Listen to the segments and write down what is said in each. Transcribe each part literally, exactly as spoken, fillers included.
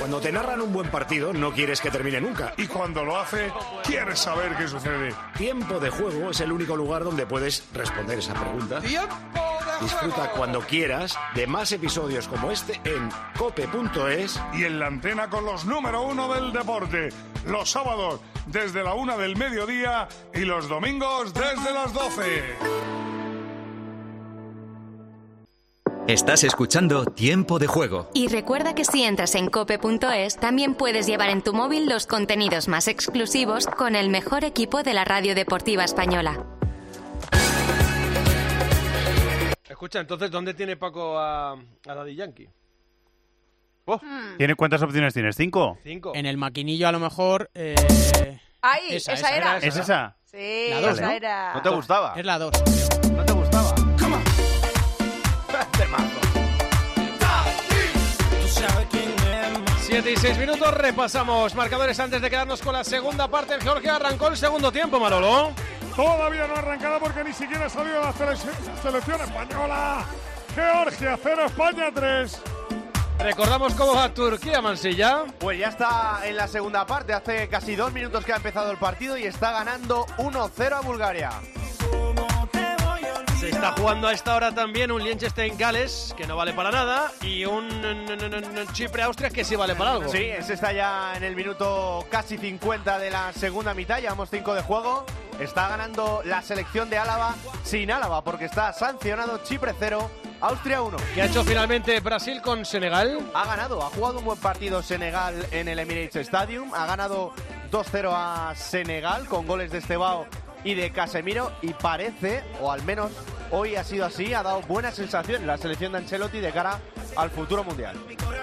Cuando te narran un buen partido, no quieres que termine nunca. Y cuando lo hace, quieres saber qué sucede. Tiempo de Juego es el único lugar donde puedes responder esa pregunta. ¡Tiempo de Disfruta juego! cuando quieras de más episodios como este en cope punto es. Y en la antena con los número uno del deporte. Los sábados desde la una del mediodía y los domingos desde las doce. Estás escuchando Tiempo de Juego. Y recuerda que si entras en cope punto es, también puedes llevar en tu móvil los contenidos más exclusivos con el mejor equipo de la radio deportiva española. Escucha, entonces, ¿dónde tiene Paco a, a Daddy Yankee? Oh, ¿tiene, ¿Cuántas opciones tienes? ¿Cinco? Cinco. En el maquinillo, a lo mejor... Eh... ¡Ay! Esa, Esa, esa era. era. ¿Es esa? Sí, La dos, esa ¿no? era. ¿No te gustaba? Es la dos. ¿No te gustaba? Come on. Siete y seis minutos, repasamos marcadores antes de quedarnos con la segunda parte. En Georgia arrancó el segundo tiempo, Manolo. Todavía no ha arrancado porque ni siquiera ha salido la selección, la selección española. Georgia cero, España tres. Recordamos cómo va Turquía, Mansilla. Pues ya está en la segunda parte, hace casi dos minutos que ha empezado el partido y está ganando uno cero a Bulgaria. Se está jugando a esta hora también un Liechtenstein-Gales, que no vale para nada, y un, un, un, un Chipre-Austria, que sí vale para algo. Sí, ese está ya en el minuto casi cincuenta de la segunda mitad, llevamos cinco de juego. Está ganando la selección de Álava sin Álava, porque está sancionado. Chipre cero, Austria uno. ¿Qué ha hecho finalmente Brasil con Senegal? Ha ganado, ha jugado un buen partido Senegal en el Emirates Stadium, ha ganado dos cero a Senegal con goles de Estebao y de Casemiro, y parece, o al menos hoy ha sido así, ha dado buena sensación la selección de Ancelotti de cara al futuro mundial.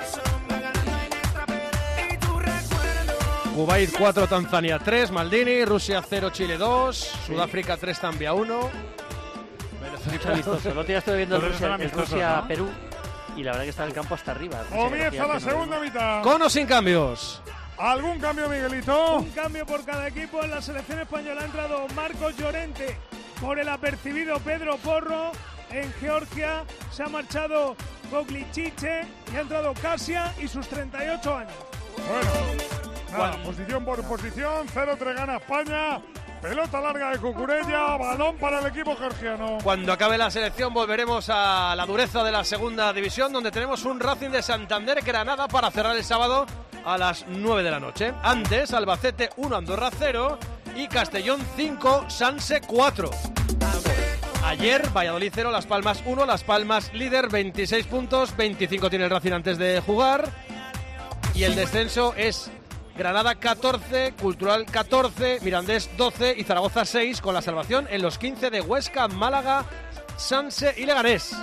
Kuwait cuatro, Tanzania tres, Maldini, Rusia cero, Chile dos, Sudáfrica tres, Zambia uno. Mucho amistoso. El otro día estuve viendo el Los Rusia, son el amistosos, Rusia-Perú y la verdad que está en el campo hasta arriba. Rusia, Comienza la que segunda no... mitad. ¿Con o sin cambios? ¿Algún cambio, Miguelito? Un cambio por cada equipo. En la selección española ha entrado Marcos Llorente por el apercibido Pedro Porro. En Georgia se ha marchado Goglichiche y ha entrado Casia y sus treinta y ocho años. Bueno, nada, posición por posición, cero tres gana España. Pelota larga de Cucurella, balón para el equipo georgiano. Cuando acabe la selección volveremos a la dureza de la segunda división, donde tenemos un Racing de Santander Granada para cerrar el sábado a las nueve de la noche. Antes, Albacete uno, Andorra cero y Castellón cinco, Sanse cuatro. Ayer, Valladolid cero, Las Palmas uno, Las Palmas líder, veintiséis puntos, veinticinco tiene el Racing antes de jugar. Y el descenso es Granada catorce, Cultural catorce, Mirandés doce y Zaragoza seis, con la salvación en los quince de Huesca, Málaga, Sanse y Leganés.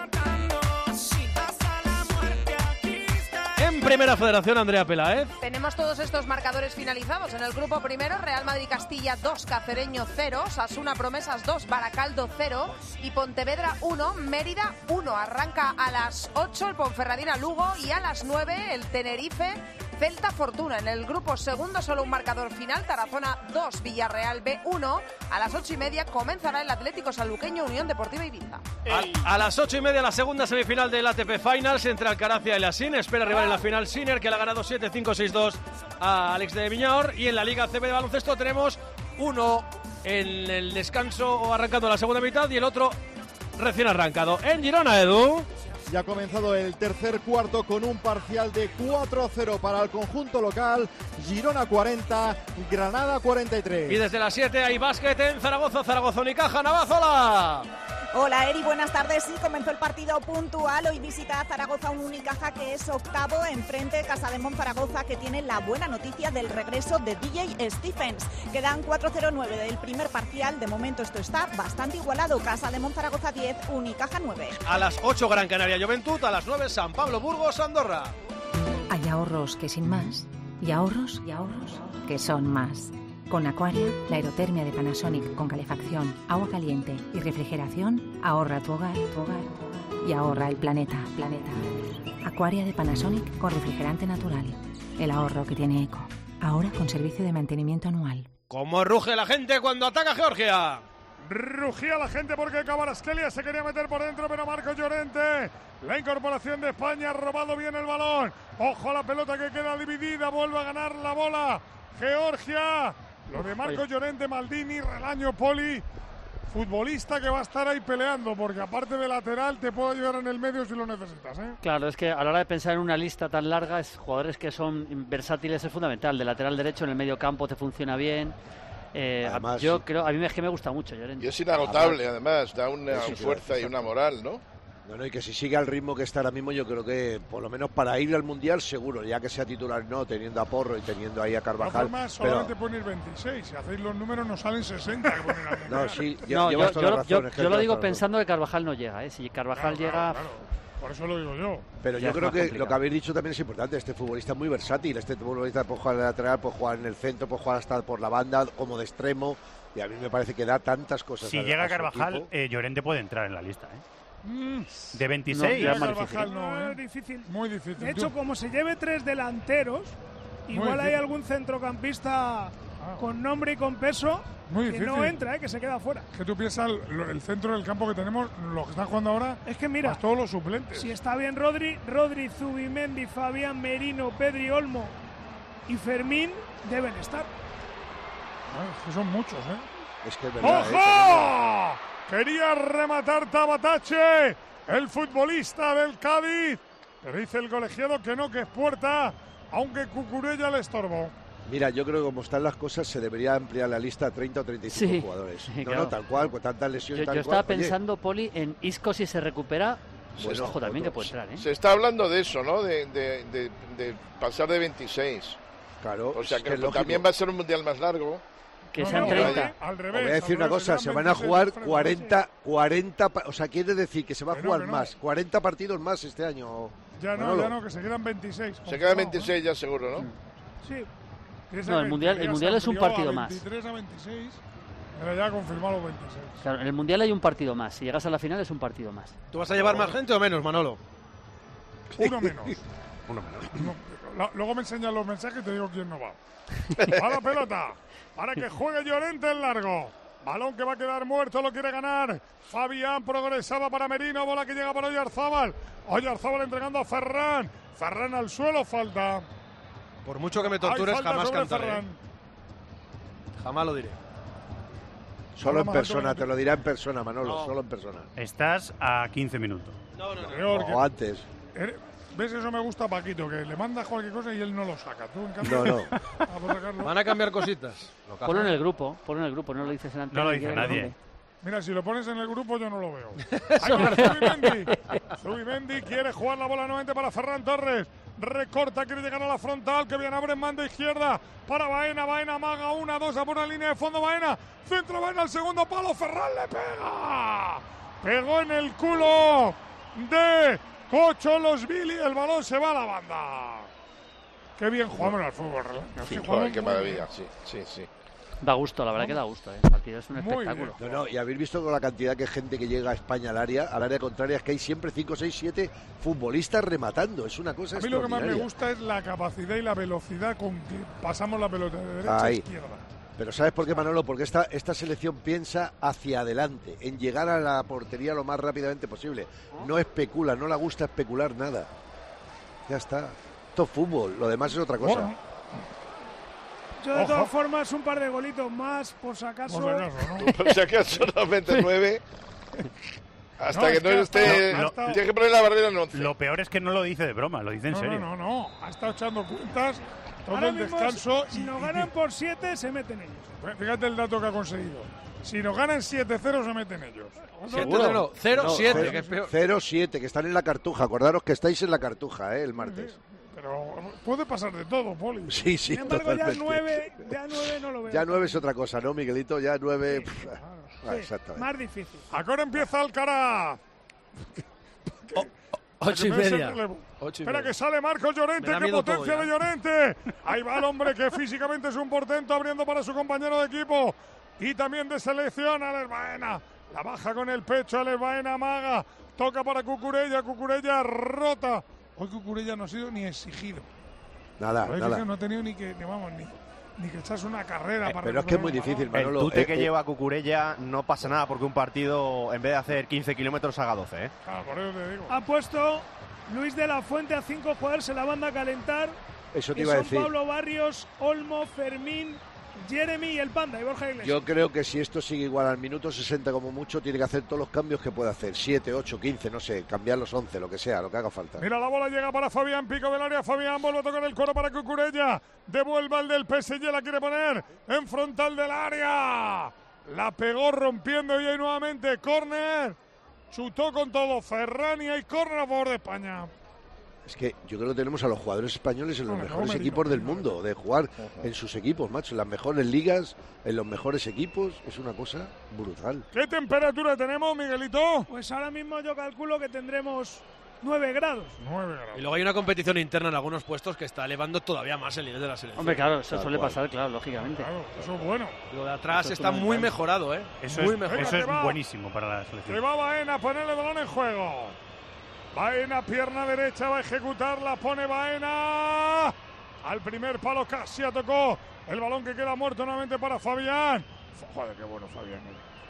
En Primera Federación, Andrea Peláez. Tenemos todos estos marcadores finalizados. En el grupo primero, Real Madrid-Castilla dos, Cacereño cero, Osasuna Promesas dos, Baracaldo cero y Pontevedra uno, Mérida uno. Arranca a las ocho el Ponferradina-Lugo y a las nueve el Tenerife Celta Fortuna. En el grupo segundo, solo un marcador final, Tarazona dos, Villarreal B uno. A las ocho y media comenzará el Atlético Sanluqueño Unión Deportiva Ibiza. A, a las ocho y media la segunda semifinal del A T P Finals entre Alcaraz y Alasín. Espera rival en la final Sinner, que le ha ganado siete cinco seis dos a Alex de Miñaor. Y en la Liga C B de baloncesto tenemos uno en el descanso o arrancando la segunda mitad y el otro recién arrancado. En Girona, Edu. Ya ha comenzado el tercer cuarto con un parcial de cuatro a cero para el conjunto local. Girona cuarenta, Granada cuarenta y tres. Y desde las siete hay básquet en Zaragoza, Zaragoza Unicaja, Navazola. Hola Eri, buenas tardes. Sí, comenzó el partido puntual. Hoy visita Zaragoza un Unicaja que es octavo, enfrente Casademón Zaragoza, que tiene la buena noticia del regreso de D J Stephens. Quedan cuatro cero nueve del primer parcial. De momento esto está bastante igualado. Casademón Zaragoza diez, Unicaja nueve. A las ocho Gran Canaria Juventud, a las nueve San Pablo Burgos Andorra. Hay ahorros que sin más y ahorros y ahorros que son más. Con Aquaria, la aerotermia de Panasonic con calefacción, agua caliente y refrigeración ahorra tu hogar, tu hogar, tu hogar y ahorra el planeta, planeta. Aquaria de Panasonic con refrigerante natural. El ahorro que tiene eco. Ahora con servicio de mantenimiento anual. ¿Cómo ruge la gente cuando ataca Georgia? Rugía la gente porque Kvaratskhelia se quería meter por dentro, pero Marcos Llorente, la incorporación de España, ha robado bien el balón. Ojo a la pelota que queda dividida, vuelve a ganar la bola Georgia. Lo de Marcos Llorente, Maldini, Relaño, Poli, futbolista que va a estar ahí peleando, porque aparte de lateral te puede ayudar en el medio si lo necesitas, ¿eh? Claro, es que a la hora de pensar en una lista tan larga, es jugadores que son versátiles es fundamental. De lateral derecho en el medio campo te funciona bien. Eh, Además, yo sí. creo, a mí es que me gusta mucho Llorente. Y es inagotable, además, da una Sí, sí, fuerza claro. y una moral, ¿no? Bueno, y que si sigue al ritmo que está ahora mismo, yo creo que por lo menos para ir al Mundial seguro, ya que sea titular no, teniendo a Porro y teniendo ahí a De todas Carvajal. formas, Pero, solamente pueden ir veintiséis. Si hacéis los números, nos salen sesenta que ponen al Mundial. no, sí, No, lle- yo, llevas toda yo la lo- yo- razón, es que yo lo llevas digo toda la razón. pensando que Carvajal no llega, ¿eh? Si Carvajal Claro, llega... claro, claro. Por eso lo digo yo. Pero Ya yo es creo más que complicado. lo que habéis dicho también es importante. Este futbolista es muy versátil. Este futbolista puede jugar de lateral, puede jugar en el centro, puede jugar hasta por la banda, como de extremo. Y a mí me parece que da tantas cosas. Si a- llega a su Carvajal, equipo. eh, Llorente puede entrar en la lista, ¿eh? Mm, De veintiséis. ya es más Carvajal difícil. no, No, ¿eh? es difícil. Muy difícil. De hecho, Tú- como se lleve tres delanteros, igual hay difícil. algún centrocampista con nombre y con peso Muy que difícil. no entra, ¿eh? Que se queda fuera. que tú piensas lo- el centro del campo que tenemos, lo que está jugando ahora, Es que mira, más todos los suplentes. si está bien Rodri, Rodri, Zubimendi, Fabián, Merino, Pedri, Olmo y Fermín deben estar. Ay, es que son muchos, ¿eh? Es que es verdad. ¿eh? ¡Ojo! Quería rematar Tabatache, el futbolista del Cádiz. Pero dice el colegiado que no, que es puerta, aunque Cucurella le estorbó. Mira, yo creo que como están las cosas, se debería ampliar la lista a treinta o treinta y cinco Sí, jugadores. sí, no, claro. no, tal cual, con tantas lesiones. Yo, tal yo estaba cual. Oye, pensando, Poli, en Isco si se recupera. Pues Bueno, ojo, también que otro. puede entrar, ¿eh? Se está hablando de eso, ¿no? De, de, de, de pasar de veintiséis. Claro, O sea es que, que es lógico. también va a ser un mundial más largo. Que No, sean no, treinta. Al Os revés. voy a decir al una revés, cosa, serán se van a veintiséis jugar diferentes. cuarenta, cuarenta, pa- o sea, quiere decir que se va a Que no, jugar que no. más, cuarenta partidos más este año. Ya no, Manolo. ya no, que se quedan veintiséis. Se confirmado, quedan ¿eh? veintiséis ya seguro, ¿no? Sí. Ese No, el que Mundial- el ya se Mundial es un amplió partido a más. veintitrés a veintiséis, pero ya confirmado los veintiséis. Claro, en el Mundial hay un partido más. Si llegas a la final es un partido más. ¿Tú vas a llevar más gente o menos, Manolo? Uno menos. Uno menos. No, la- luego me enseñan los mensajes y te digo quién no va. A la pelota, para que juegue Llorente en largo. Balón que va a quedar muerto, lo quiere ganar. Fabián progresaba para Merino, bola que llega para Oyarzábal. Oyarzábal entregando a Ferran. Ferran al suelo, falta. Por mucho que me Hay tortures, falta jamás sobre cantaré. Ferran. ¿eh? Jamás lo diré. Solo Habla en más persona, alto, te lo dirá en persona, Manolo, No. solo en persona. Estás a quince minutos. No, no, no. Peor que- O antes. Eres- ¿Ves? Eso me gusta a Paquito, que le mandas cualquier cosa y él no lo saca. Tú, en cambio, No, no. ah, pues sacarlo. Van a cambiar cositas. Lo caja. Ponlo en el grupo, ponlo en el grupo, no lo dices en antena. No lo que dice quede nadie. grande. Mira, si lo pones en el grupo yo no lo veo. Ahí va Zubimendi. Zubimendi quiere jugar la bola nuevamente para Ferran Torres. Recorta, quiere llegar a la frontal. Que bien abre en banda izquierda para Baena. Baena amaga una, dos a por la línea de fondo. Baena, centro Baena al segundo palo. Ferran le pega. Pegó en el culo de Cocho Los Billy. El balón se va a la banda. Qué bien jugamos al fútbol, ¿verdad? Sí, Sí, jugamos joder, qué muy maravilla, bien. sí, sí, sí. Da gusto, la verdad que da gusto, ¿eh? El partido es un Muy espectáculo. No, no, y habéis visto con la cantidad de gente que llega a España al área, al área contraria, es que hay siempre cinco, seis, siete futbolistas rematando. Es una cosa A mí lo que más me extraordinaria. gusta es la capacidad y la velocidad con que pasamos la pelota de derecha a Ahí. izquierda. Pero ¿sabes por qué, Manolo? Porque esta, esta selección piensa hacia adelante, en llegar a la portería lo más rápidamente posible. No especula, no le gusta especular nada. Ya está. Esto es fútbol, lo demás es otra cosa. Bueno, Yo de Ojo. todas formas un par de golitos más, por si acaso. por si acaso, ¿no? Tú, por si acaso, noventa y nueve. Hasta No, que es no que ha esté. estado- ha estado- Tienes que poner la barrera en once. Lo peor es que no lo dice de broma, lo dice en No, serio. no, no, no. Ha estado echando cuentas todo Ahora el mismo, descanso. si y, nos y- ganan por siete, se meten ellos. Fíjate el dato que ha conseguido. Si nos ganan siete cero se meten ellos. Siete, no, no, cero siete, cero- que es peor. cero siete, que están en la Cartuja. Acordaros que estáis en la Cartuja, ¿eh? El martes. Pero puede pasar de todo, Poli. Sí, sí, Sin embargo, ya totalmente. nueve, ya nueve no lo veo. Ya nueve es otra cosa, ¿no, Miguelito? Ya nueve... Sí, pff, claro, ah, sí, exactamente. más difícil. Ahora empieza Alcaraz. Ocho y Que no es el media. relevo. Ocho y Espera media. que sale Marcos Llorente, Me da qué miedo potencia todo de ya. Llorente. Ahí va el hombre que físicamente es un portento, abriendo para su compañero de equipo y también de selección, Alex Baena. La baja con el pecho, Alex Baena amaga, toca para Cucurella, Cucurella rota. Hoy Cucurella no ha sido ni exigido. Nada, Hoy nada. no ha tenido ni que, ni, vamos, ni, ni que echas una carrera Eh, para Pero es que es muy difícil, Manolo. El tute Eh, que eh, lleva Cucurella no pasa nada porque un partido, en vez de hacer quince kilómetros, haga doce. ¿eh? Claro, por eso te digo. Ha puesto Luis de la Fuente a cinco jugadores en la banda a calentar. Eso te que iba a son decir. Pablo Barrios, Olmo, Fermín, Jeremy y el Panda y Borja Iglesias. Yo creo que si esto sigue igual al minuto sesenta como mucho, tiene que hacer todos los cambios que puede hacer. siete, ocho, quince, no sé, cambiar los once, lo que sea, lo que haga falta. Mira, la bola llega para Fabián, pico del área, Fabián vuelve a tocar el coro para Cucurella, devuelve al del P S G, la quiere poner en frontal del área, la pegó rompiendo y ahí nuevamente, córner, chutó con todo Ferran y hay córner a favor de España. Es que yo creo que tenemos a los jugadores españoles en los No, mejores no, equipos no, del no, mundo, de jugar en sus equipos, macho, en las mejores ligas, en los mejores equipos, es una cosa brutal. ¿Qué temperatura tenemos, Miguelito? Pues ahora mismo yo calculo que tendremos nueve grados. nueve grados. Y luego hay una competición interna en algunos puestos que está elevando todavía más el nivel de la selección. Hombre, claro, eso Tal suele cual. pasar, claro, lógicamente. Claro, eso es bueno. Lo de atrás Eso es está muy fundamental. mejorado, ¿eh? Eso, muy es, mejorado. eso es Venga, que va. buenísimo para la Se selección. va Baena a ponerle el balón en juego. Baena, pierna derecha, va a ejecutarla, pone Baena. Al primer palo casi tocó el balón que queda muerto nuevamente para Fabián. Joder, qué bueno Fabián.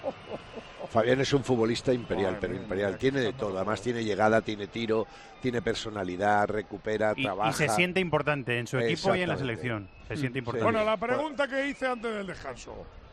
Fabián es un futbolista imperial, Joder, pero mira, imperial. mira, Tiene de tanto todo. Además, jugador. tiene llegada, tiene tiro, tiene personalidad, recupera, Y, trabaja. y se siente importante en su equipo y en la Exactamente. selección. Se Mm, siente sí. importante. Bueno, la pregunta que hice antes del descanso.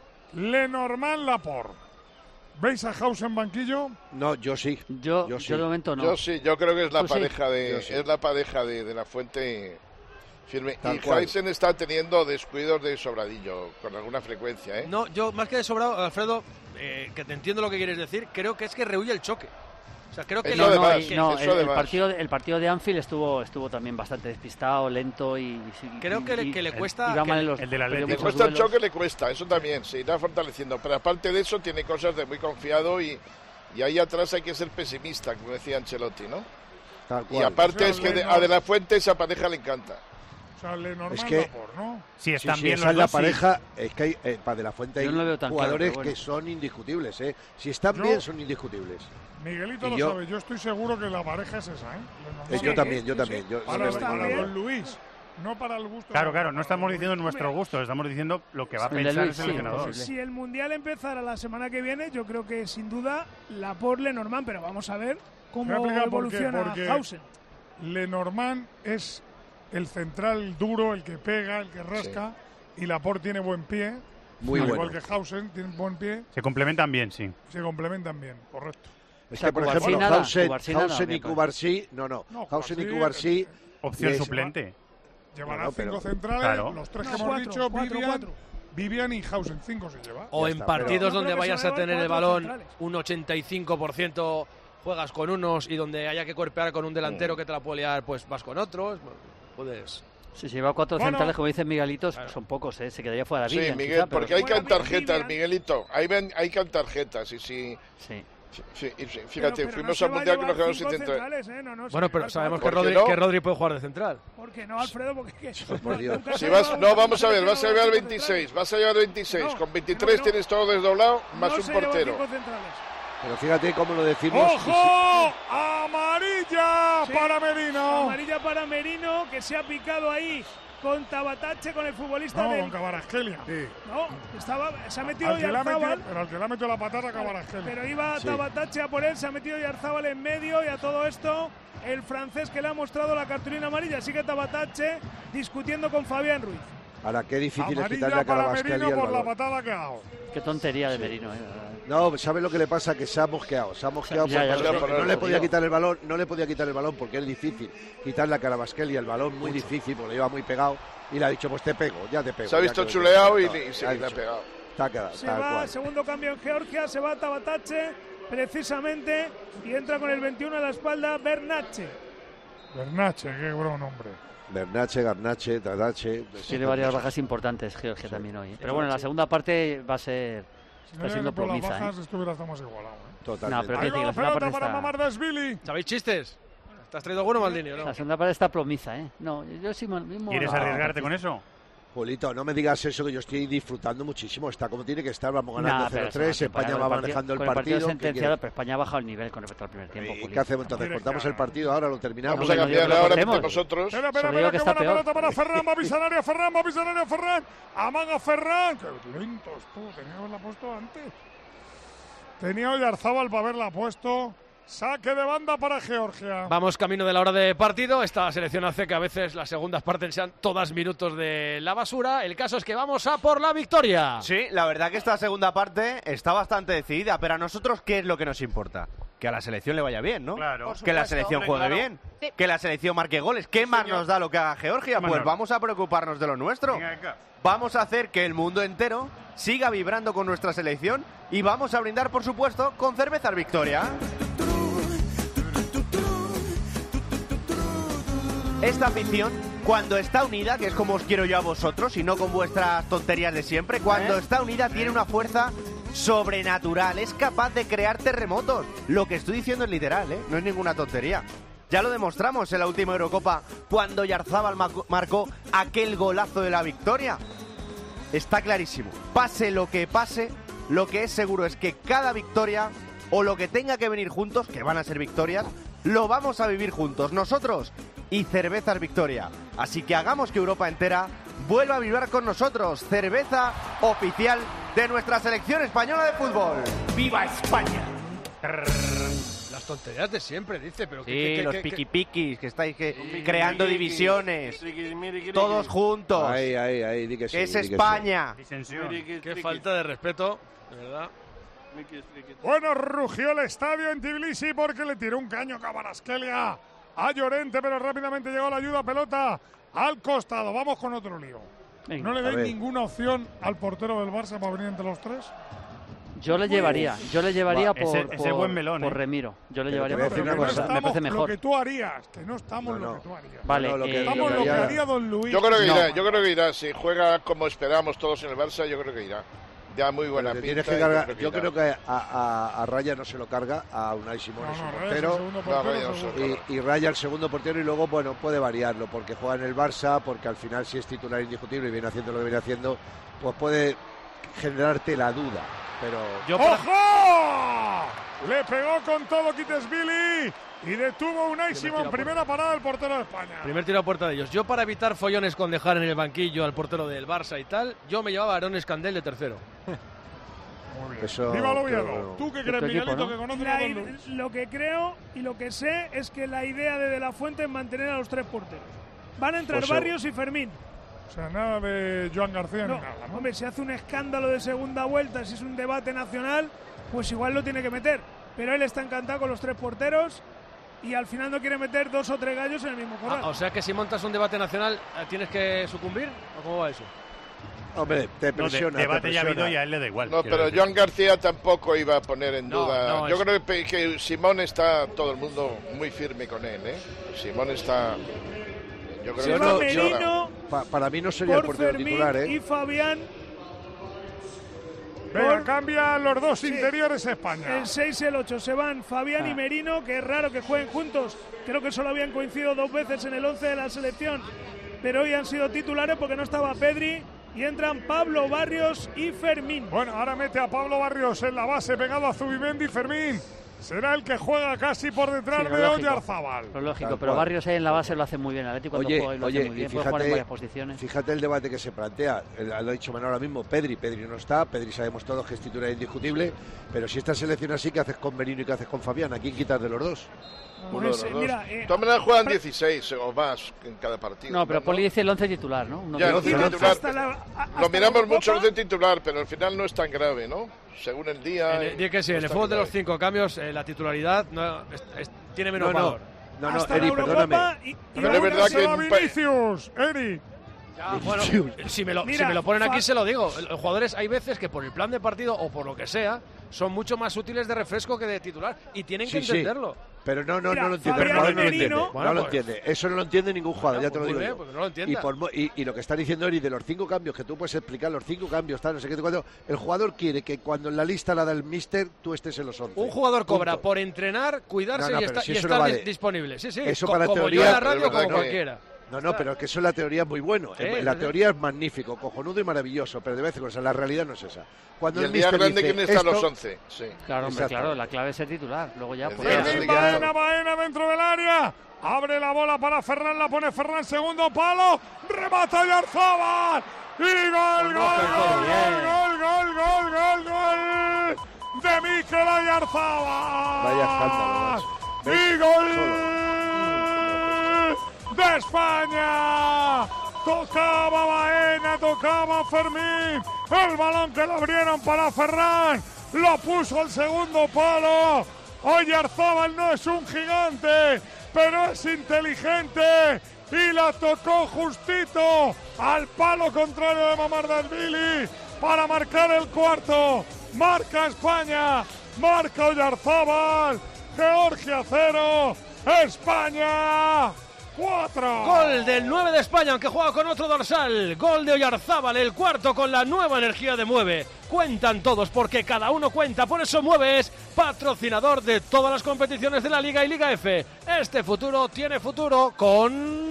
Lenormand Laporte. ¿Veis a House en banquillo? No, yo sí. Yo, Yo yo, sí. de momento no. Yo sí, yo creo que es la Tú sí. pareja de Yo sí. es la pareja de, de la Fuente firme. Tal y cual. Heisen está teniendo descuidos de sobradillo con alguna frecuencia, ¿eh? No, yo más que de sobrado, Alfredo, eh, que te entiendo lo que quieres decir, creo que es que rehuye el choque. O sea, creo que Eso No, de no, más, y- sí, no, eso el, de el más. partido, de- el partido de Anfield estuvo, estuvo también bastante despistado, lento y... y- Creo que le- y- que le y- cuesta- iba que mal le- en los- el del perdió Atlético. Le muchos cuesta el duelos. choque, le cuesta, eso también, se irá fortaleciendo. Pero aparte de eso, tiene cosas de muy confiado y, y ahí atrás hay que ser pesimista, como decía Ancelotti, ¿no? Tal Y cual. aparte O sea, es que de- Lenor- a De la Fuente esa pareja le encanta. O sea, Lenormand Es que- Laporte, ¿no? Si Sí, están sí, bien esa los es la dos, sí. pareja. Es que hay, eh, para De la Fuente hay Yo no lo veo tan claro, jugadores pero bueno. que son indiscutibles. ¿eh? Si están Yo- bien, son indiscutibles. Miguelito Y lo yo- sabe, yo estoy seguro que la pareja es esa, ¿eh? Lenormand Eh, yo Laporte. también, yo sí, también. sí. Yo, Para yo estar me- bien. con Luis, no para el gusto. Claro, de- claro, no estamos para diciendo Luis. nuestro gusto, estamos diciendo lo que va a El de pensar el Luis, sí, seleccionador. posible. Si el Mundial empezara la semana que viene, yo creo que sin duda la por Lenormand, pero vamos a ver Voy a cómo explicar por qué, evoluciona porque Hausen. Lenormand es el central duro, el que pega, el que rasca, y Laporte tiene buen pie. Muy al bueno. igual que Hausen tiene buen pie, Se complementan bien, sí. se complementan bien, correcto. Es O sea, que, por Cubarsí ejemplo, nada, Hausen, Cubarsí nada, Hausen me y parece. Cubarsí, no, no. No, Hausen y Cubarsí, Cubarsí, Opción les- suplente. Llevará Bueno, pero- cinco centrales, claro. los tres No, que hemos cuatro, dicho, cuatro, Vivian, cuatro. Vivian y Hausen, cinco se lleva. O Ya en está, partidos pero- donde Yo creo que vayas se a va a tener el cuatro balón centrales. un ochenta y cinco por ciento juegas con unos y donde haya que cuerpear con un delantero que te la puede liar, pues vas con otros. Puedes. Si se lleva cuatro Bueno. centrales, como dice Miguelitos, Claro. son pocos, ¿eh? Se quedaría fuera Sí, Vivian, Miguel, quizá, pero- porque hay Bueno, que tarjetas, Vivian- Miguelito. Hay, ven- hay que tarjetas y si... Sí. sí, sí, y sí, Pero- Fíjate, pero fuimos no se al va a Mundial que llevar nos quedamos cinco sin central. centrales, ¿eh? No, no, se Bueno, va a pero llevar sabemos que ¿Por qué Rodri, no? que Rodri puede jugar de central. ¿Por qué no, Alfredo? Porque es que por Dios. nunca Si se vas, lleva no, un- vamos a ver, nunca vas se a lleva llevar cinco veintiséis, centrales. vas a llevar veintiséis, No, con que veintitrés no. tienes todo desdoblado, más No un se lleva portero. cinco centrales. Pero fíjate cómo lo decimos. y ¡Ojo! ¡Amarilla Sí, para Merino! Amarilla para Merino, que se ha picado ahí con Tabatache, con el futbolista No, del... con Cabarasquelia. No, estaba, se ha metido Al que le ha metido, Yarzábal, pero al que le ha metido la patata, Cabarasquelia. pero iba Sí. Tabatache a por él, se ha metido Yarzábal en medio y a todo esto el francés que le ha mostrado la cartulina amarilla. Sigue Tabatache discutiendo con Fabián Ruiz. Ahora, qué difícil es Amarilla quitarle a para Carabasquelia Merino el por la balón. patada que ha dado. Qué tontería de Merino, ¿eh? No, ¿sabes lo que le pasa? Que se ha mosqueado, se ha mosqueado. Ya, ya porque lo no, sé. no le podía quitar el balón, no le podía quitar el balón porque es difícil quitarle a Carabasquelia el balón, muy difícil, porque le iba muy pegado y le ha dicho, pues te pego, ya te pego. Se ha ya visto que- chuleado y, no, y se ha le ha dicho, pegado. Está quedado, Se tal va, cual. segundo cambio en Georgia, se va Tabatache precisamente y entra con el veintiuno a la espalda Bernache. Bernache, qué buen nombre. Bernache, Garnache, Tadache. Tiene varias bajas importantes Georgia también hoy. ¿eh? Pero bueno, en la segunda parte va a ser... Si no Está llega siendo ni por las plomiza, bajas, ¿eh? estuviera estamos igualados. ¿eh? Totalmente. No, pero Ahí que va la la segunda pelota parte para está... Mamardashvili. ¿Sabéis chistes? ¿Te has traído alguno, Maldini? o no? La segunda parte está plomiza, ¿eh? No, yo sí mismo... ¿Quieres no, arriesgarte con eso? Julito, no me digas eso, que yo estoy disfrutando muchísimo. Está como tiene que estar, vamos ganando Nah, cero tres, España va manejando el con el partido partido. sentenciado, pero España ha bajado el nivel con respecto al primer tiempo. ¿Y qué hacemos entonces? ¿Cortamos el partido ahora? ¿Lo terminamos? Vamos a cambiar ahora que vosotros. Espera, espera, espera, que buena pelota para Ferran, va a pisar área, Ferran, va a pisar área, Ferran. Amaga Ferran. Qué lentos, tú, tenía que haberla puesto antes. Tenía Oyarzábal para haberla puesto. Saque de banda para Georgia. Vamos camino de la hora de partido. Esta selección hace que a veces las segundas partes sean todas minutos de la basura. El caso es que vamos a por la victoria. Sí, la verdad que esta segunda parte está bastante decidida, pero a nosotros, ¿qué es lo que nos importa? Que a la selección le vaya bien, ¿no? Claro. Que la selección juegue claro. bien, sí. Que la selección marque goles. ¿Qué sí, más señor. nos da lo que haga Georgia? Pues Manuel. vamos a preocuparnos de lo nuestro. Venga, acá. Vamos a hacer que el mundo entero siga vibrando con nuestra selección y vamos a brindar, por supuesto, con cervezas Victoria. Esta afición, cuando está unida, que es como os quiero yo a vosotros y no con vuestras tonterías de siempre, cuando ¿Eh? está unida tiene una fuerza sobrenatural, es capaz de crear terremotos. Lo que estoy diciendo es literal, ¿eh? No es ninguna tontería. Ya lo demostramos en la última Eurocopa cuando Oyarzábal marcó aquel golazo de la victoria. Está clarísimo, pase lo que pase, lo que es seguro es que cada victoria o lo que tenga que venir juntos, que van a ser victorias, lo vamos a vivir juntos, nosotros y Cervezas Victoria. Así que hagamos que Europa entera vuelva a vibrar con nosotros. Cerveza oficial de nuestra selección española de fútbol. ¡Viva España! Las tonterías de siempre, dice, pero Sí, que, que, los que, piqui piquis que estáis que, creando divisiones. Todos juntos. Ahí, ahí, ahí, di que sí, Es di que sí. España. Qué falta de respeto, de verdad. Bueno, rugió el estadio en Tbilisi porque le tiró un caño Kvaratskhelia a Llorente, pero rápidamente llegó la ayuda, pelota al costado. Vamos con otro lío. Venga, ¿No le a veis ver. ninguna opción al portero del Barça para venir entre los tres? Yo le llevaría, yo le llevaría Va, por, ese- por, ese buen melón, por ¿eh? Remiro. Yo le Pero llevaría te voy a por decir una Remiro, cosa. me parece Estamos mejor. lo que tú harías, que no estamos No, lo no. que tú harías. Vale, No, lo que- eh, Estamos lo que haría Don Luis. Yo creo que No. irá, yo creo que irá. Si juega como esperamos todos en el Barça, yo creo que irá. Ya muy buena Pero te pinta. tienes que y cargar- creo que yo irá. creo que a, a- a Raya no se lo carga, a Unai Simón es No, un no, Raya es el portero. segundo No, portero, Raya no se lo seguro. Y, y Raya el segundo portero y luego, bueno, puede variarlo porque juega en el Barça, porque al final si es titular indiscutible y viene haciendo lo que viene haciendo, pues puede generarte la duda. Pero Yo para- ¡Ojo! Le pegó con todo Kitesvili y detuvo Unai Simón. tiro a Primera parada del portero de España. Primer tiro a puerta de ellos. Yo, para evitar follones con dejar en el banquillo al portero del Barça y tal, yo me llevaba a Aaron Escandel de tercero. Muy bien. Eso, Viva el Oviedo. pero- ¿Tú qué de crees, tu equipo, Miguelito, ¿no? que conoces La a Don ide- Luis? lo que creo y lo que sé es que la idea de De La Fuente es mantener a los tres porteros. Van a entrar Pues, Barrios y Fermín. O sea, nada de Joan García No, ni nada, ¿no? hombre, si hace un escándalo de segunda vuelta, si es un debate nacional, pues igual lo tiene que meter. Pero él está encantado con los tres porteros y al final no quiere meter dos o tres gallos en el mismo corral. Ah, o sea que si montas un debate nacional, eh, ¿tienes que sucumbir? ¿O cómo va eso? hombre, te No, de- presiona. te debate ya ha habido presiona. y a él le da igual. No, quiero pero decir. Joan García tampoco iba a poner en No, duda. no, Yo es- creo que, que Simón está todo el mundo muy firme con él, ¿eh? Simón está. Yo creo Se que va no- Merino Pa- para mí no sería el por portero Fermín titular, ¿eh? y Fabián. Venga, por- cambian los dos Sí. interiores España. El seis y el ocho se van Fabián Ah. y Merino, que es raro que jueguen juntos. Creo que solo habían coincidido dos veces en el once de la selección, pero hoy han sido titulares porque no estaba Pedri. Y entran Pablo Barrios y Fermín. Bueno, ahora mete a Pablo Barrios en la base, pegado a Zubimendi. Fermín será el que juega casi por detrás Sí, lo de lógico. Oyarzábal. Lo lógico, Tal pero cual. Barrios ahí en la base lo hace muy bien. Atleti cuando Oye, juega y lo oye, hace muy y bien. Puede jugar en fíjate, varias posiciones. fíjate el debate que se plantea. El- Lo ha dicho Manuel ahora mismo. Pedri, Pedri no está. Pedri sabemos todos que es titular indiscutible. Pero si esta selección así, ¿qué haces con Merino y qué haces con Fabián? ¿A quién quitas de los dos? Uno Pues, de eh, los mira, dos. eh, De todas maneras juegan dieciséis o más en cada partido. No, pero Poli dice el once titular, ¿no? Uno Ya, de el los once once. titular. hasta la- a- hasta Lo miramos la mucho Eurocopa, de titular, pero al final no es tan grave, ¿no? Según el día. En el- eh, di que sí, no en el es tan fútbol de los grave. cinco cambios, eh, la titularidad no, es- es- tiene menos No, no. valor. No, no, hasta Eri, la Eurocopa perdóname. y- y Pero vamos es verdad a- que Se va en pa- Vinicius, Eri. Ya, bueno, si me, lo, Mira, si me lo ponen aquí Fa- se lo digo. Los jugadores hay veces que por el plan de partido o por lo que sea son mucho más útiles de refresco que de titular y tienen que Sí, sí. entenderlo. Pero no, no, Mira, no lo entiende. El Fabián jugador no lo Merino- entiende. Bueno, no lo pues- entiende. Eso no lo entiende ningún jugador, ya te lo Pues digo muy bien, yo. pues que no lo entienda. Y, por mo- y, y lo que está diciendo Eri de los cinco cambios, que tú puedes explicar los cinco cambios, tal, no sé qué, cuando el jugador quiere que cuando en la lista la da el míster, tú estés en los once. Un jugador cobra Punto. por entrenar, cuidarse No, no, y, pero esta- si y eso estar no vale. di- disponible. Sí, sí, Eso co- para como teoría- yo en la Pero es radio, verdad como que- cualquiera. No, no, pero es que eso en la teoría es muy bueno. Sí, en la sí, teoría es magnífico, cojonudo y maravilloso, pero debe decir cosas. La realidad no es esa. Cuando y el día grande, ¿quién está a los once? Sí. Claro, hombre, Exacto. claro, la clave es ser titular. Luego ya... Pues, Fermín Baena, Baena dentro del área. Abre la bola para Ferran, la pone Ferran, segundo palo. Remata Oyarzabal. Y gol, gol, gol, gol, gol, gol, gol, gol, gol de Mikel Oyarzabal. Vaya escándalo. Y gol de España. Tocaba Baena, tocaba Fermín. El balón que lo abrieron para Ferran. Lo puso al segundo palo. Oyarzabal no es un gigante, pero es inteligente. Y la tocó justito al palo contrario de Mamardashvili para marcar el cuarto. Marca España, marca Oyarzabal. Georgia cero, España cuatro. Gol del nueve de España, aunque juega con otro dorsal. Gol de Oyarzabal, el cuarto con la nueva energía de Mueve. Cuentan todos porque cada uno cuenta, por eso Mueve es patrocinador de todas las competiciones de la Liga y Liga F. Este futuro tiene futuro con...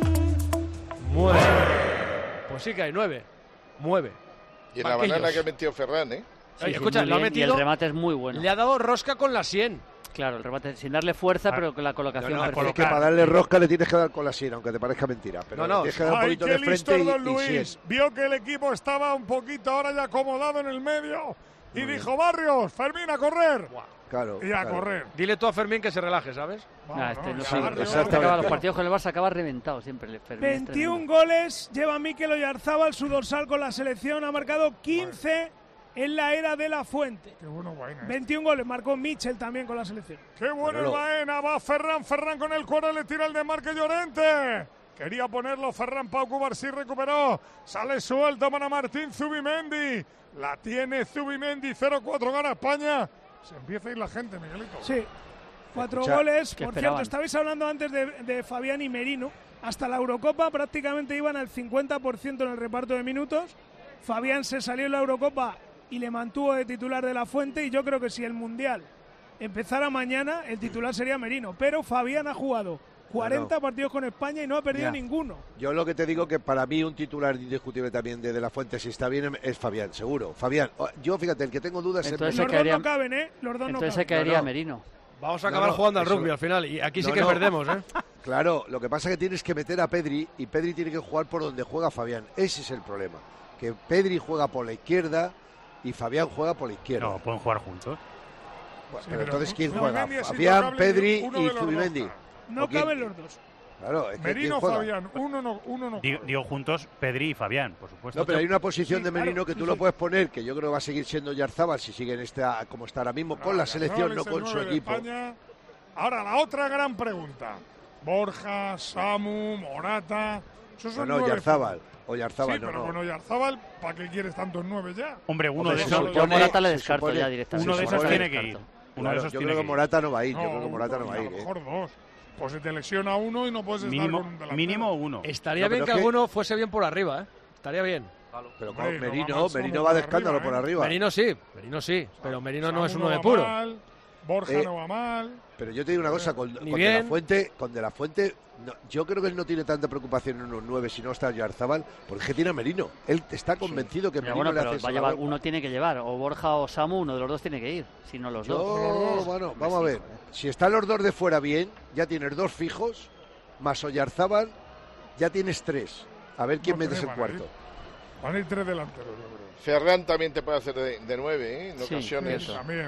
Mueve. Pues sí que hay nueve. Mueve. Y en la banana que ha metido Ferran, ¿eh? Oye, sí, escucha, lo ha metido, y el remate es muy bueno. Le ha dado rosca con la sien. Claro, el remate sin darle fuerza, pero con la colocación. No, no, es que para darle rosca le tienes que dar con la sien, aunque te parezca mentira. Pero no, no. tienes que dar un Ay, poquito qué de listo frente Don y, y Luis. sien. Vio que el equipo estaba un poquito ahora ya acomodado en el medio y muy dijo, bien. Barrios, Fermín, a correr. Claro, y a claro. correr. Dile tú a Fermín que se relaje, ¿sabes? Nah, este no, no, sí, Barrios, acaba, los partidos con el Barça acaba reventado siempre. El Fermín veintiún goles lleva Mikel Oyarzabal, su dorsal con la selección. Ha marcado quince en la era de la Fuente. Qué bueno Baena. ¿eh? veintiún goles, marcó Michel también con la selección. Qué bueno el Baena, va Ferran, Ferran con el cuero, le tira el de Marque Llorente. Quería ponerlo Ferran, Pau Cubarsí recuperó. Sale suelto para Martín Zubimendi. La tiene Zubimendi, cero cuatro gana España. Se empieza a ir la gente, Miguelito. Sí, cuatro Escucha, goles. Por esperaban? cierto, estabais hablando antes de, de Fabián y Merino. Hasta la Eurocopa prácticamente iban al cincuenta por ciento en el reparto de minutos. Fabián se salió en la Eurocopa y le mantuvo de titular de la Fuente, y yo creo que si el Mundial empezara mañana, el titular sería Merino. Pero Fabián ha jugado cuarenta no, no. partidos con España y no ha perdido ya. ninguno. Yo lo que te digo que para mí un titular indiscutible también de, de la Fuente, si está bien, es Fabián, seguro. Fabián, yo fíjate, el que tengo dudas entonces es Los Merino. dos no caben, ¿eh? Los dos entonces no se caería no, no. Merino. Vamos a acabar no, no, jugando al eso... rugby al final, y aquí sí no, que no. perdemos, ¿eh? Claro, lo que pasa es que tienes que meter a Pedri, y Pedri tiene que jugar por donde juega Fabián. Ese es el problema. Que Pedri juega por la izquierda y Fabián juega por la izquierda. No, pueden jugar juntos. Bueno, sí, pero, pero entonces, ¿quién Zubimendi juega? es Fabián, Pedri y dos, Zubimendi. No caben los dos. Claro, es que Merino, Fabián, uno no, uno no. Digo, digo juntos Pedri y Fabián, por supuesto. No, pero hay una posición sí, de Merino claro, que tú sí, lo sí. puedes poner, que yo creo que va a seguir siendo Oyarzabal si sigue en esta, como está ahora mismo, con la selección, no con su equipo. España. Ahora, la otra gran pregunta. Borja, Samu, Morata. Esos son No, no, nueve. Oyarzabal. Oyarzabal, sí, no, pero no. con Oyarzabal, ¿para qué quieres tantos nueve ya? Hombre, uno Hombre, de se esos. supone- Yo Morata le se descarto supone- ya directamente. Uno de esos Morata tiene le que ir. descarto. Uno Claro, de esos yo tiene creo que que ir. Morata no va a ir. Yo No, creo que Morata no va a a ir. lo ¿eh? mejor dos. Pues se te lesiona uno y no puedes estar Mínimo, con un delantero. mínimo uno. Estaría No, bien pero que es que- alguno fuese bien por arriba, ¿eh? Estaría bien. Pero Hombre, con no Merino, va mal Merino solo va de por escándalo arriba, por ¿eh? arriba. Merino sí, Merino sí, pero Merino no Samu es uno va de puro. mal, Borja Eh, no va mal. Pero yo te digo una cosa, con, Ni con De La bien. Fuente, con De La Fuente, no, yo creo que él no tiene tanta preocupación en unos nueve si no está Oyarzabal, porque es que tiene a Merino. Él está convencido que Pero Merino bueno, le pero hace va esa a llevar, labor. uno tiene que llevar, o Borja o Samu, uno de los dos tiene que ir, si no los dos. Yo, bueno, vamos a ver. Si están los dos de fuera bien, ya tienes dos fijos, más Oyarzabal, ya tienes tres. A ver quién No, metes tres en van a cuarto. ir. Van a ir tres delanteros, yo creo. Ferran también te puede hacer de, de nueve, ¿eh? En Sí, ocasiones. cierto. También.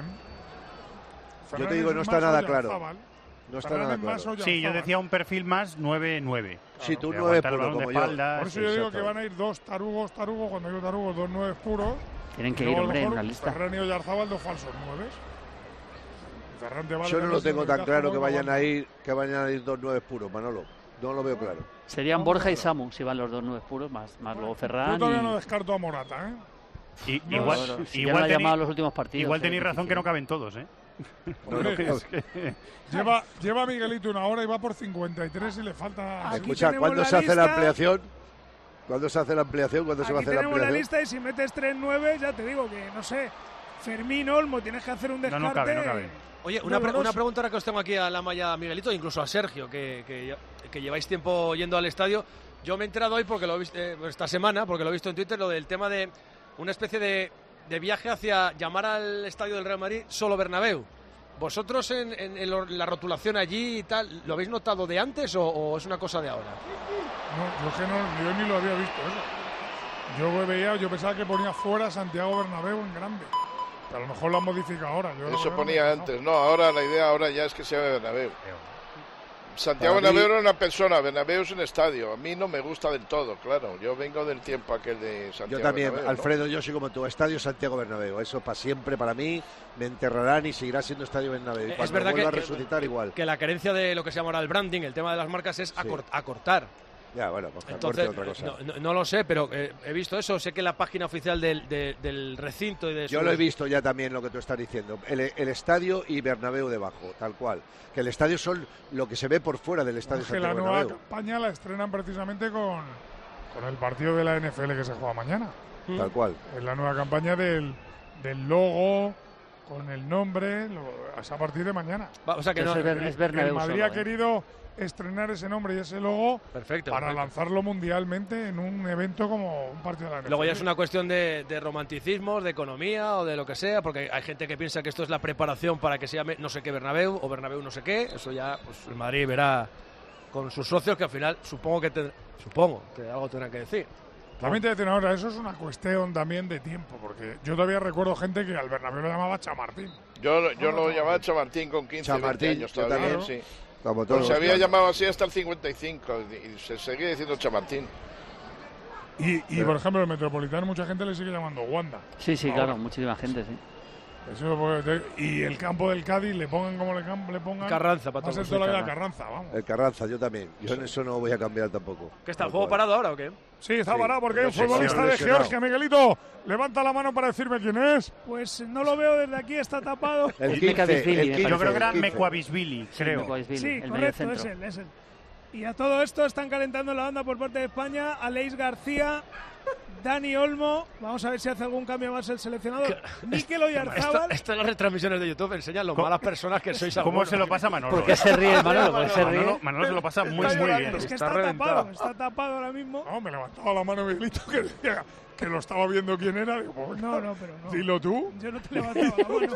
Yo Ferran te digo, es no está más nada Oyarzabal. claro. No está Ferran nada es más claro. Sí, yo Oyarzabal. decía un perfil más nueve nueve. Sí, tú Que nueve aguantar el puro, balón de como yo. espaldas. Por eso yo digo que Exacto. van a ir dos tarugos, tarugos, cuando digo tarugos, dos nueve puros. Tienen que Y ir, luego a lo hombre, en mejor una lista. Ferran y Oyarzabal, dos falsos nueves. Ferran te vale Yo no que lo se tengo lo tan metas claro como que el vayan Bogotá. a ir, que vayan a ir dos nueve puros, Manolo. No lo veo claro. Serían Borja y Samu, si van los dos nueve puros, más, más luego Yo Ferran todavía y... no descarto a Morata, ¿eh? Y- No, igual Bueno, si ya igual lo ha tení- llamado en los últimos partidos. igual es tenéis razón difícil. que no caben todos, ¿eh? Hombre, no, es que lleva, lleva Miguelito una hora y va por cincuenta y tres y le falta... Aquí Escucha, tenemos ¿cuándo la se hace la lista. ampliación? ¿Cuándo se hace la ampliación? ¿Cuándo se va a Aquí hacer la tenemos la ampliación? lista y si metes tres nueve, ya te digo que, no sé, Fermín, Olmo, tienes que hacer un No, descarte. no cabe, no cabe. Oye, una, pre una pregunta ahora que os tengo aquí a la malla Miguelito, incluso a Sergio, que, que, que lleváis tiempo yendo al estadio. Yo me he enterado hoy, porque lo he visto, eh, esta semana, porque lo he visto en Twitter, lo del tema de una especie de, de viaje hacia llamar al estadio del Real Madrid solo Bernabéu. ¿Vosotros en, en, en la rotulación allí y tal, lo habéis notado de antes o, o es una cosa de ahora? No, yo, que no, yo ni lo había visto eso. Yo veía, yo pensaba que ponía fuera Santiago Bernabéu en grande. A lo mejor lo han modificado ahora. Yo Eso no ponía no, antes. No, ahora la idea ahora ya es que sea Bernabéu. Santiago Para Bernabéu mí- era una persona, Bernabéu es un estadio. A mí no me gusta del todo, claro. Yo vengo del tiempo aquel de Santiago Yo también, Bernabéu, ¿no? Alfredo, yo soy como tú, Estadio Santiago Bernabéu, eso para siempre, para mí, me enterrarán y seguirá siendo Estadio Bernabéu. Y Es cuando verdad vuelva que, a resucitar igual. que la carencia de lo que se llama ahora el branding, el tema de las marcas, es acor acortar. Ya, bueno, pues que Entonces, acorte otra cosa. no, no, no lo sé, pero eh, he visto eso. Sé que la página oficial del, de, del recinto y de Yo sus- lo he visto ya también lo que tú estás diciendo. El, el estadio y Bernabéu debajo, tal cual. Que el estadio son lo que se ve por fuera del estadio Es que la Santiago nueva Bernabéu. campaña la estrenan precisamente con, con el partido de la N F L que se juega mañana. Tal cual. Es la nueva campaña del, del logo, con el nombre, lo, es a partir de mañana. Va, o sea que Eso no- es Ber- es Bernabéu El Madrid solo, ha ¿eh? querido estrenar ese nombre y ese logo Perfecto, para perfecto. lanzarlo mundialmente en un evento como un partido de la N F L. Luego ya es una cuestión de, de romanticismos, de economía o de lo que sea, porque hay gente que piensa que esto es la preparación para que se llame no sé qué Bernabéu o Bernabéu no sé qué. Eso ya pues, el Madrid verá con sus socios, que al final supongo que tend- supongo que algo tendrán que decir. También te decía ahora, eso es una cuestión también de tiempo, porque yo todavía recuerdo gente que al Bernabéu lo llamaba Chamartín. Yo, yo lo llamaba Chamartín con quince, Chamartín, veinte años yo todavía, también. sí. Como Pero todos, se había claro. llamado así hasta el cincuenta y cinco y se seguía diciendo Chamartín. Y, y Pero- por ejemplo, el Metropolitano mucha gente le sigue llamando Wanda. Sí, sí, Ahora. claro, muchísima gente, sí. Eso lo puede- y el campo del Cádiz le pongan como le, cam- le pongan. Carranza, para va a ser todos. toda la vida Carranza. Carranza, vamos. El Carranza, yo también. Yo en eso no voy a cambiar tampoco. ¿Qué está el Tal juego cual. parado ahora o qué? Sí, está Sí, parado porque hay un sí, sí, futbolista de lesionado. Georgia, Miguelito. Levanta la mano para decirme quién es. Pues no lo veo desde aquí, está tapado. El Meka quince, Bisbili, el me quince, Yo creo que era el quince. Mecuavisvili, creo. Mecuavisvili, Sí, el correcto, es mediocentro. él, es él. Y a todo esto están calentando la banda por parte de España. Aleix García, Dani Olmo. Vamos a ver si hace algún cambio más el seleccionador. Mikel Esto, Oyarzábal. esto en las retransmisiones de YouTube enseñan lo malas personas que sois ¿Cómo algunos. se lo pasa Manolo? ¿Por qué se ríe Manolo? ¿Por qué se ríe? Manolo, Manolo se lo pasa muy, Está muy llorando, bien. Es que Está está, reventado. tapado, está tapado ahora mismo. No, me levantaba la mano Miguelito que decía que lo estaba viendo quién era. Digo, pues, No, no, pero no. Dilo tú. Yo no te levantaba la mano.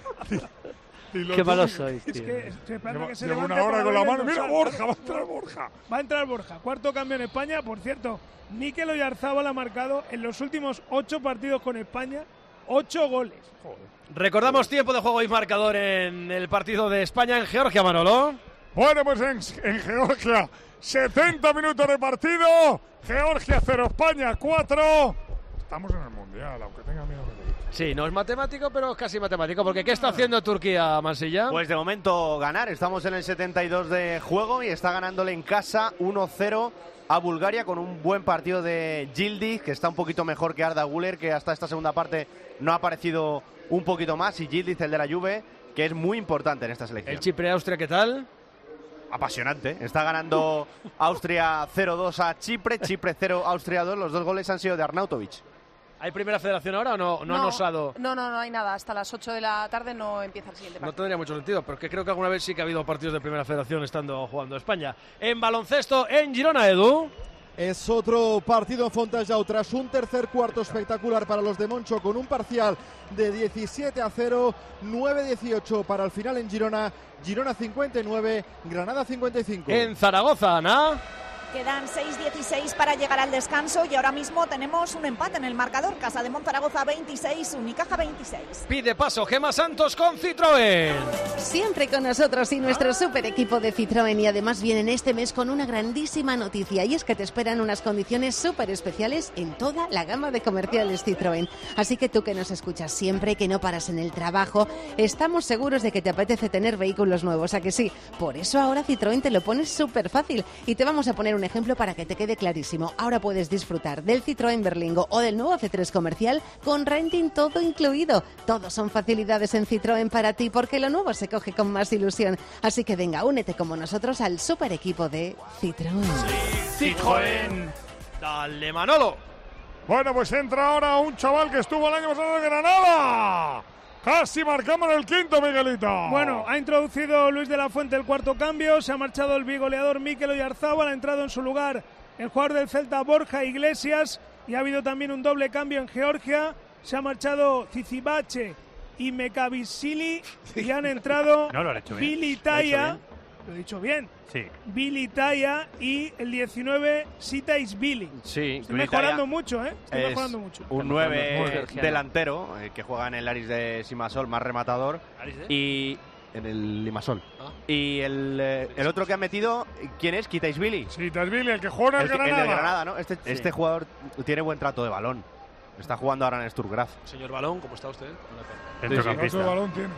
Dilo Qué tú. malos sois, Es tío. que estoy esperando Llevo, que se llevo levante una hora para con la verle mano. el Mira, dorsal. Borja, va a entrar Borja. Va a entrar Borja, cuarto cambio en España. Por cierto, Mikel Oyarzábal ha marcado en los últimos ocho partidos con España ocho goles. Recordamos tiempo de juego y marcador en el partido de España en Georgia, Manolo. Bueno, pues en, en Georgia, setenta minutos de partido. Georgia cero, España cuatro. Estamos en el Mundial, aunque tenga miedo de Miguelito. Sí, no es matemático, pero es casi matemático, porque ¿qué está haciendo Turquía, Mansilla? Pues de momento ganar, estamos en el setenta y dos de juego y está ganándole en casa uno cero a Bulgaria con un buen partido de Yildiz, que está un poquito mejor que Arda Güler, que hasta esta segunda parte no ha aparecido un poquito más, y Yildiz, el de la Juve, que es muy importante en esta selección. El Chipre-Austria, ¿qué tal? Apasionante, está ganando Austria cero dos a Chipre, Chipre cero, Austria dos, los dos goles han sido de Arnautovic. ¿Hay primera federación ahora o no? No, han osado. No, no, no hay nada. Hasta las ocho de la tarde no empieza el siguiente No partido. tendría mucho sentido, porque creo que alguna vez sí que ha habido partidos de primera federación estando jugando España. En baloncesto, en Girona, Edu. Es otro partido en Fontajau tras un tercer cuarto espectacular para los de Moncho con un parcial de diecisiete a cero, nueve dieciocho para el final en Girona. Girona cincuenta y nueve, Granada cincuenta y cinco. En Zaragoza, Ana. Quedan seis dieciséis para llegar al descanso y ahora mismo tenemos un empate en el marcador. Casa de Monzaragoza veintiséis, Unicaja veintiséis. Pide paso Gemma Santos con Citroën. Siempre con nosotros y nuestro super equipo de Citroën, y además vienen este mes con una grandísima noticia, y es que te esperan unas condiciones súper especiales en toda la gama de comerciales Citroën. Así que tú que nos escuchas siempre, que no paras en el trabajo, estamos seguros de que te apetece tener vehículos nuevos, ¿a que sí? Por eso ahora Citroën te lo pone súper fácil y te vamos a poner un ejemplo para que te quede clarísimo. Ahora puedes disfrutar del Citroën Berlingo o del nuevo C tres comercial con renting todo incluido. Todos son facilidades en Citroën para ti, porque lo nuevo se coge con más ilusión. Así que venga, únete como nosotros al super equipo de Citroën. Citroën. Dale, Manolo. Bueno, pues entra ahora un chaval que estuvo el año pasado en Granada. Casi marcamos el quinto, Miguelito. Bueno, ha introducido Luis de la Fuente el cuarto cambio. Se ha marchado el bigoleador Mikel Oyarzábal. Ha entrado en su lugar el jugador del Celta, Borja Iglesias. Y ha habido también un doble cambio en Georgia. Se ha marchado Cicibache y Mekabishvili. Y han entrado no, lo han hecho bien. Billy Taya. Lo he dicho bien. Sí. Billy Taya y el diecinueve, Sitaisvili. Sí, Estoy mejorando mucho, ¿eh? Estoy es mejorando mucho. Un nueve delantero eh, que juega en el Aris de Limassol, más rematador. Y en el Limassol. Ah. Y el, eh, el otro que ha metido, ¿quién es? Sitaisvili. Sitaisvili, el que juega en el, el Granada. El de Granada, ¿no? Este, sí. este jugador tiene buen trato de balón. Está jugando ahora en Sturgraf. Señor Balón, ¿cómo está usted? Centrocampista. balón tiene.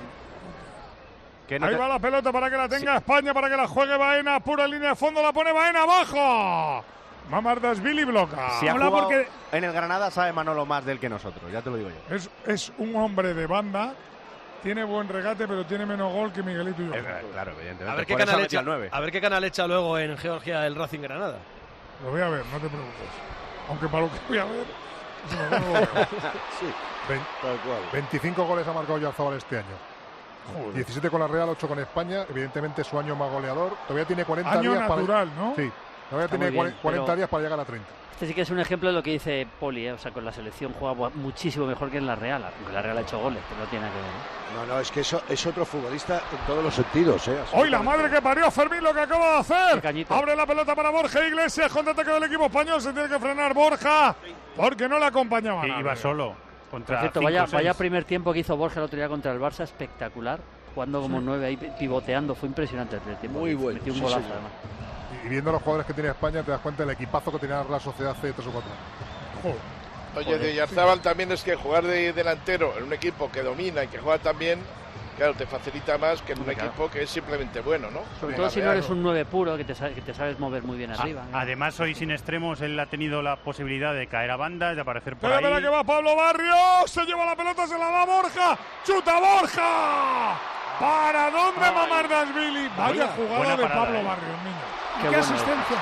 No Ahí te... va la pelota para que la tenga sí. España, para que la juegue Baena, pura línea de fondo, la pone Baena abajo. Mamardashvili bloca. Si ha jugado porque en el Granada sabe Manolo más del que nosotros, ya te lo digo yo. Es, es un hombre de banda, tiene buen regate, pero tiene menos gol que Miguelito y yo. Es, claro, evidentemente. A ver, qué canal echa, a ver qué canal echa luego en Georgia el Racing Granada. Lo voy a ver, no te preocupes. Aunque para lo que voy a ver, no lo veo. Sí, tal cual. veinticinco goles ha marcado Oyarzábal este año. Joder. diecisiete con la Real, ocho con España. Evidentemente su año más goleador. Todavía tiene cuarenta año días natural, para... ¿no? Sí, todavía Está tiene bien, cuarenta días para llegar a treinta. Este sí que es un ejemplo de lo que dice Poli, ¿eh? O sea, con la selección juega muchísimo mejor que en la Real, aunque la Real ha hecho goles, pero no tiene nada que ver, ¿eh? No, no, es que eso es otro futbolista en todos los sentidos, ¿eh? Hoy la madre que parió a Fermín lo que acaba de hacer. Abre la pelota para Borja Iglesias, contraataque del equipo español, se tiene que frenar Borja porque no le acompañaba. Sí, iba solo. Contra Por cierto, vaya, vaya primer tiempo que hizo Borja el otro día contra el Barça, espectacular. Jugando como sí. nueve ahí, pivoteando, fue impresionante el primer tiempo. Muy bueno. Metió un sí, golazo, sí. además. Y viendo los jugadores que tiene España, te das cuenta del equipazo que tenía la Sociedad hace tres o cuatro. Joder. Oye, de Oyarzábal también es que jugar de delantero en un equipo que domina y que juega también, claro, te facilita más que en un claro. equipo que es simplemente bueno, ¿no? Sobre todo si no eres un nueve puro, que te, sabes, que te sabes mover muy bien arriba. Ah, además, hoy sin extremos, él ha tenido la posibilidad de caer a bandas, de aparecer por Pero ahí. Espera que va Pablo Barrios, se lleva la pelota, se la da Borja, ¡chuta Borja! ¿Para dónde Mamardashvili? Vaya jugada de Pablo eh. Barrios, niño. ¿Qué, ¿Qué asistencia?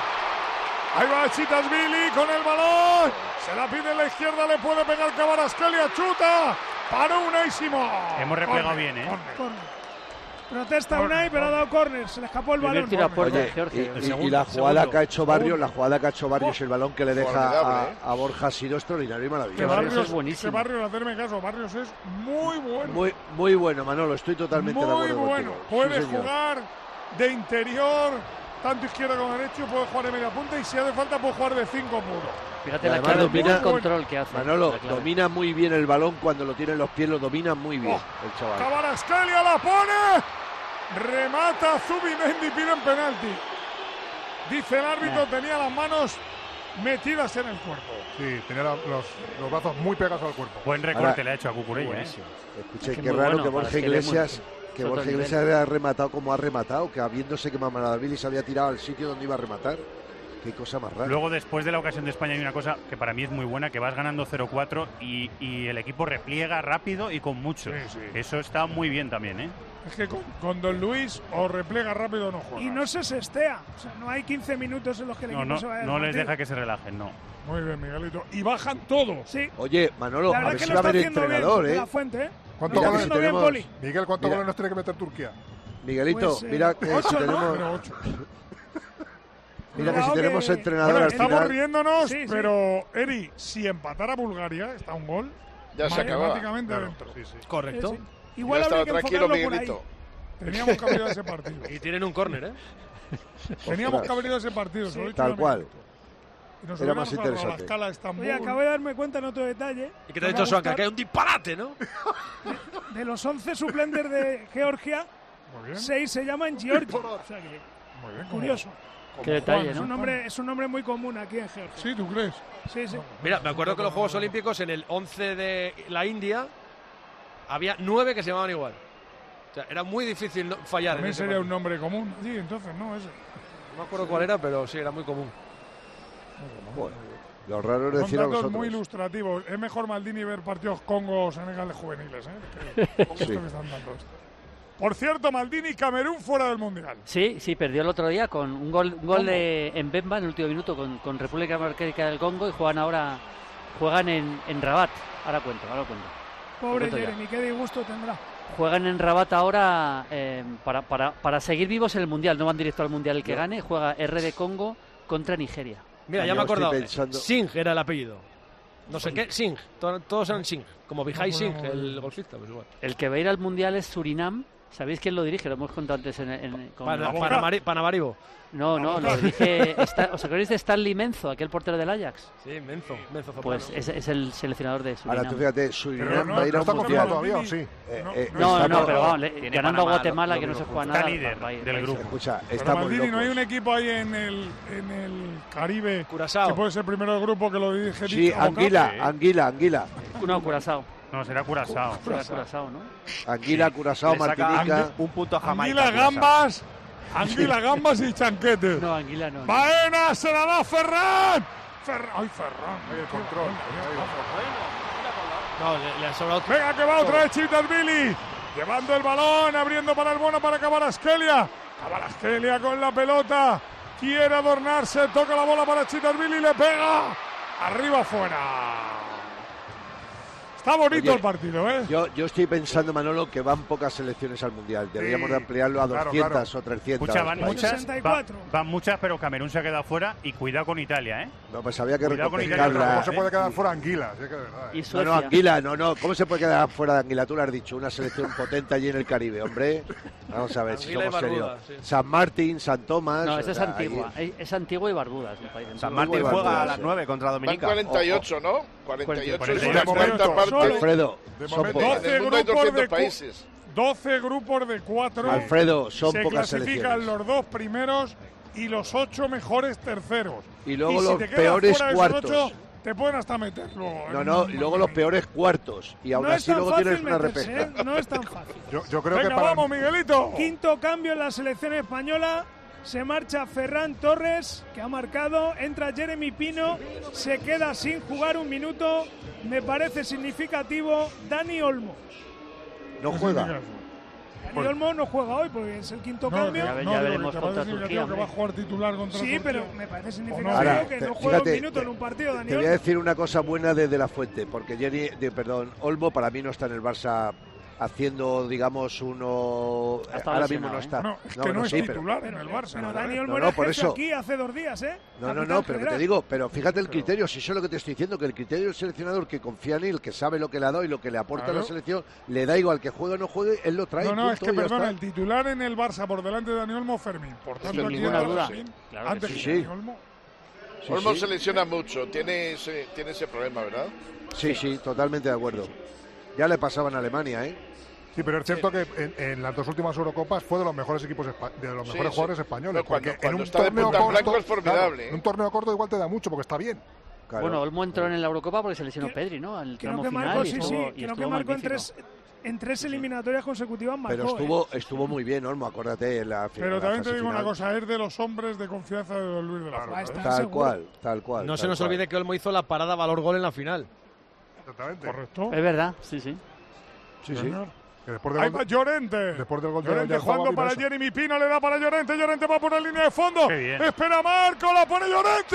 Ahí va Chitashvili con el balón. Se la pide en la izquierda, le puede pegar Kvaratskhelia, chuta. Para Unaísimo. Hemos replegado bien, ¿eh? Corner. Corner. Protesta Unai, pero ha dado córner, se le escapó el balón. Oye, y, y, y la jugada segundo. que ha hecho Barrios, la jugada que ha hecho Barrios, oh, el balón que le deja a, a Borja ha sido extraordinario y maravilloso. Barrios es buenísimo. Barrios, hacerme caso, Barrios es muy bueno. Muy, muy bueno, Manolo, estoy totalmente muy de acuerdo bueno. contigo. Puede sí, jugar de interior, tanto izquierda como derecho, puede jugar de media punta y si hace falta puede jugar de cinco puro. Fíjate la clave, domina el control que hace. Manolo, domina muy bien el balón cuando lo tiene en los pies, lo domina muy bien oh, el chaval. Kvaratskhelia la pone. Remata Zubimendi, piden penalti. Dice el árbitro, yeah. tenía las manos metidas en el cuerpo. Sí, tenía los, los brazos muy pegados al cuerpo. Buen recorte Ahora, le ha hecho a Cucurella. ¿eh? Escuché, es que qué raro bueno, que Borja Iglesias, que Borja Iglesias haya rematado como ha rematado, que habiéndose que Mamardashvili se había tirado al sitio donde iba a rematar. Qué cosa más rara. Luego, después de la ocasión de España, hay una cosa que para mí es muy buena, que vas ganando cero cuatro y, y el equipo repliega rápido y con mucho. Sí, sí. Eso está muy bien también, ¿eh? Es que con, con Don Luis o replega rápido o no juega. Y no se sestea. O sea, no hay quince minutos en los que el no, equipo no, se vaya a No les deja que se relajen, no. Muy bien, Miguelito. Y bajan todos. Sí. Oye, Manolo, a ver si va a haber entrenador, ¿eh? La Fuente, ¿eh? ¿Cuántos goles si tenemos? Bien, Miguel, ¿cuántos goles nos tiene que meter Turquía? Miguelito, pues, eh, mira que ocho, si ¿no? tenemos... Pero ocho. Mira que si tenemos que... entrenador bueno, al estamos final... riéndonos, sí, sí. pero Eri, si empatara Bulgaria, está un gol, ya se acaba. Automáticamente Claro. dentro. Sí, sí. Correcto. Sí, sí. Igual estaba habría que tranquilo, enfocarlo Miguelito. por ahí. Teníamos que abrir ese partido. Y tienen un córner, ¿eh? Teníamos que abrir ese partido. Sí. Tal cual. Y nos Era más interesante. interesante. La escala de Estambul. Oye, acabo de darme cuenta en otro detalle. ¿Y qué te ha dicho Suanca? Que hay un disparate, ¿no? De, de los once suplentes de Georgia, seis se llaman Georgi. O sea que, muy bien, curioso. Qué detalle, ¿no? Es un, nombre, es un nombre muy común aquí en Georgia. Sí, ¿tú crees? Sí, sí. Mira, me acuerdo que en los Juegos Olímpicos, en el once de la India, había nueve que se llamaban igual. O sea, era muy difícil no fallar. También en ese sería partido. un nombre común. Sí, entonces, no, ese. No me acuerdo cuál era, pero sí, era muy común. Bueno, lo raro es Son decir a datos vosotros. muy ilustrativos. Es mejor Maldini ver partidos Congo-Senegal juveniles, ¿eh? Que, con Sí. esto que están dando esto. Por cierto, Maldini, Camerún fuera del Mundial. Sí, sí, perdió el otro día con un gol, un gol de, en Bemba en el último minuto con, con República Democrática del Congo y juegan ahora, juegan en, en Rabat. Ahora cuento, ahora cuento. Pobre Jeremy, qué disgusto tendrá. Juegan en Rabat ahora eh, para, para, para seguir vivos en el Mundial. No van directo al Mundial el que No. gane. Juega R D Congo contra Nigeria. Mira, ya me he acordado. Singh era el apellido. No sé qué, Singh. To- Todos eran Singh. Como Vijay Singh, el golfista. Pues igual. El que va a ir al Mundial es Surinam. ¿Sabéis quién lo dirige? Lo hemos contado antes en... en con Pana- Panamari- Panamaribo. No, no, lo dirige... Sta- ¿Os acordáis de Stanley Menzo, aquel portero del Ajax? Sí, Menzo. Menzo Zambrano. Pues es, es el seleccionador de Surinam. Ahora tú fíjate, Surinam Pero no- va a ir no a está un confirmado mundial. todavía, ¿o sí? Eh, No, eh, No, no, estamos- pero vamos, le- Tiene ganando a Panamá, Guatemala, lo- que no lo- se juega está nada. líder va- va- del va- grupo. Escucha, Pero estamos Maldini, locos. no hay un equipo ahí en el, en el Caribe Curazao. que puede ser primero del grupo que lo dirige Sí, Dick Advocat? Anguila, Anguila, Anguila. No, Curazao. No, será Curazao. Será Curazao, ¿no? Anguila, Curazao, Le saca Martinica. un punto a Jamaica. Anguila, Curazao. gambas, anguila, gambas y chanquetes. No, Anguila no. no. Baena se la da Ferran. Ferran, ay Ferran. Ahí el control. No, le, le ha sobrado. Venga que va otra vez Chitadvili. Llevando el balón, abriendo para el bueno para Kvaratskhelia. Kvaratskhelia con la pelota. Quiere adornarse, toca la bola para Chitadvili y le pega. Arriba afuera. Está bonito Oye, el partido, ¿eh? Yo, yo estoy pensando, Manolo, que van pocas selecciones al Mundial. Deberíamos Sí, de ampliarlo a claro, doscientas claro. o trescientas. Escucha, van países. muchas, sesenta y va- cuatro. van muchas, pero Camerún se ha quedado fuera y cuidado con Italia, ¿eh? No, pues había que Cuidado con Pero refrescarla. no se puede quedar fuera Anguila, sí que es verdad. Y No, Suecia. no, Anguila, no, no. ¿Cómo se puede quedar fuera de Anguila? Tú lo has dicho, una selección potente allí en el Caribe, hombre. Vamos a ver si Anguila y somos serios. Barbuda, sí. San Martín, San Tomás. No, o esa es sea, antigua. ahí- Es, es antigua y Barbuda. Es un país San antiguo. Martín Muy juega bueno, a las sí. nueve contra Van Dominica. cuarenta y ocho, ¿no? cuarenta y ocho es cuarenta y una ocho. cuarta Solo. parte. Alfredo, De son momento, pocas. En el mundo hay grupos de doscientos cu- países. doce grupos de cuatro. Alfredo, son se pocas clasifican selecciones. los dos primeros y los ocho mejores terceros. Y luego si los te quedas peores fuera de esos cuartos. ocho, te pueden hasta meter luego. No, en no, un- y luego los peores cuartos. Y aún No es así tan luego fácil tienes una meterse, repesca. ¿eh? No es tan fácil. Yo, yo creo Venga, que para. vamos, Miguelito. Quinto cambio en la selección española. Se marcha Ferran Torres, que ha marcado. Entra Jeremy Pino. Se queda sin jugar un minuto. Me parece significativo Dani Olmo. No juega. Dani Olmo no juega hoy porque es el quinto No, cambio. Ya, ve- no, ya digo, veremos que te contra parece Turquía, significativo que va a hombre. jugar titular contra Sí, Turquía. pero me parece significativo Ahora, que te- no juega fíjate, un minuto te- en un partido, Dani Te voy a Olmo. decir una cosa buena de De La Fuente, porque Jenny, de, perdón, Olmo para mí no está en el Barça haciendo, digamos, uno... Ha estado Ahora lesionado, mismo no ¿eh? está. No, es que no, es sí, pero- titular en el Barça. Pero ¿no? Dani Olmo No, era no, por jefe eso. aquí hace dos días, ¿eh? No, no, Capitán no, pero que general. te digo, pero fíjate el criterio, si eso es lo que te estoy diciendo, que el criterio del seleccionador que confía en él, que sabe lo que le ha dado y lo que le aporta a Claro. la selección, le da igual que juegue o no juegue, él lo trae. No, no, punto, es que ya perdona, está. el titular en el Barça por delante de Dani Olmo, Fermín. Por tanto, Sin aquí ninguna entra duda. Fermín Claro que antes sí. que Sí. Dani Olmo. Sí, Olmo sí. se lesiona mucho, tiene ese, tiene ese problema, ¿verdad? Sí, sí, totalmente de acuerdo. Ya le pasaba en Alemania, ¿eh? Sí, pero es cierto que en, en las dos últimas Eurocopas fue de los mejores equipos espa- de los Sí, mejores sí. jugadores españoles. No, cuando- porque cuando en un está de torneo punta en corto, blanco es formidable, claro, ¿eh? en un torneo corto igual te da mucho porque está bien. Claro. Bueno, Olmo entró en la Eurocopa porque se lesionó Creo- Pedri, ¿no? Al Creo tramo que final marcó, y sí, estuvo, sí. y Creo estuvo que marcó en magnífico. tres, en tres eliminatorias consecutivas. Marcó, Pero ¿eh? estuvo, estuvo muy bien, Olmo, acuérdate. En la, Pero en la también te fase digo una final. cosa, es de los hombres de confianza de Don Luis de la Ahí Fuente. está. ¿eh? Tal seguro. cual, tal cual. No se tal nos cual. olvide que Olmo hizo la parada valor-gol en la final. Exactamente. Correcto. Es verdad, sí, sí. Sí, sí. Señor. Que después del Ahí gol va de- Llorente. después del gol de Llorente Oyarzabal jugando vino para eso. Jeremy Pino, le da para Llorente. Llorente va por la línea de fondo. Qué bien. Espera Marco, la pone Llorente.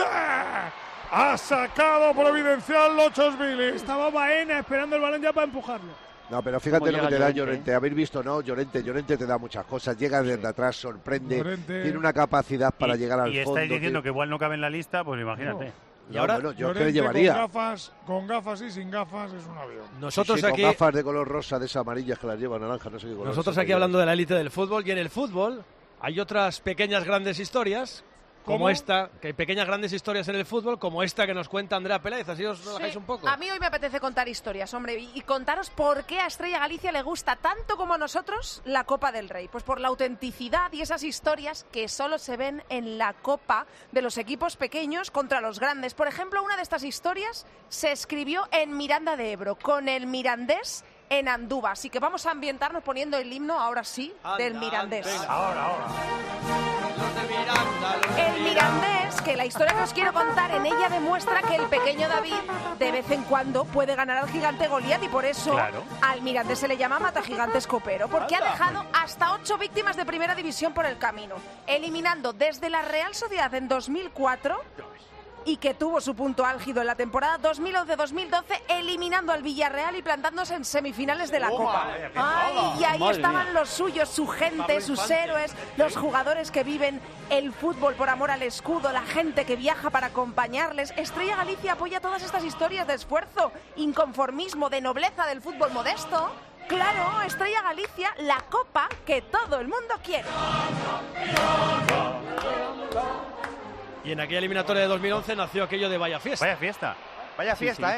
Ha sacado providencial Lochosvili. Estaba Baena esperando el balón ya para empujarlo. No, pero fíjate Cómo lo que llega te da Llorente, Llorente. Habéis visto, ¿no? Llorente, Llorente te da muchas cosas. Llega desde atrás, sorprende. Llorente. Tiene una capacidad para y, llegar al y fondo. estáis diciendo tío. que igual no cabe en la lista, pues imagínate. No, Y ahora, bueno, yo es que Llorente le llevaría. Con gafas, con gafas y sin gafas es un avión. Nosotros Sí, sí, aquí, con gafas de color rosa, de esas amarillas que las lleva naranja, no sé qué color. nosotros son, aquí pero- hablando de la élite del fútbol, y en el fútbol hay otras pequeñas grandes historias, como ¿Cómo? esta, que hay pequeñas grandes historias en el fútbol, como esta que nos cuenta Andrea Pérez, así os relajáis Sí, un poco. A mí hoy me apetece contar historias, hombre, y, y contaros por qué a Estrella Galicia le gusta tanto como a nosotros la Copa del Rey. Pues por la autenticidad y esas historias que solo se ven en la Copa de los equipos pequeños contra los grandes. Por ejemplo, una de estas historias se escribió en Miranda de Ebro, con el Mirandés en Andúba. Así que vamos a ambientarnos poniendo el himno, ahora sí, del Anda, Mirandés. venga. Ahora, ahora. Los de Miranda, los de El Mirandés, que la historia que os quiero contar en ella demuestra que el pequeño David de vez en cuando puede ganar al gigante Goliat y por eso Claro. al Mirandés se le llama Mata Gigantes Copero, porque ha Anda. dejado hasta ocho víctimas de primera división por el camino, eliminando desde la Real Sociedad en dos mil cuatro y que tuvo su punto álgido en la temporada dos mil once dos mil doce, eliminando al Villarreal y plantándose en semifinales de la Oh, Copa. madre, qué Ay, moda. y ahí Madre estaban mía. los suyos, su gente, Pablo sus Infante. héroes, los jugadores que viven el fútbol por amor al escudo, la gente que viaja para acompañarles. Estrella Galicia apoya todas estas historias de esfuerzo, inconformismo, de nobleza del fútbol modesto. Claro, Estrella Galicia, la copa que todo el mundo quiere. Y en aquella eliminatoria de dos mil once nació aquello de Vaya Fiesta. Vaya fiesta. Vaya fiesta, ¿eh?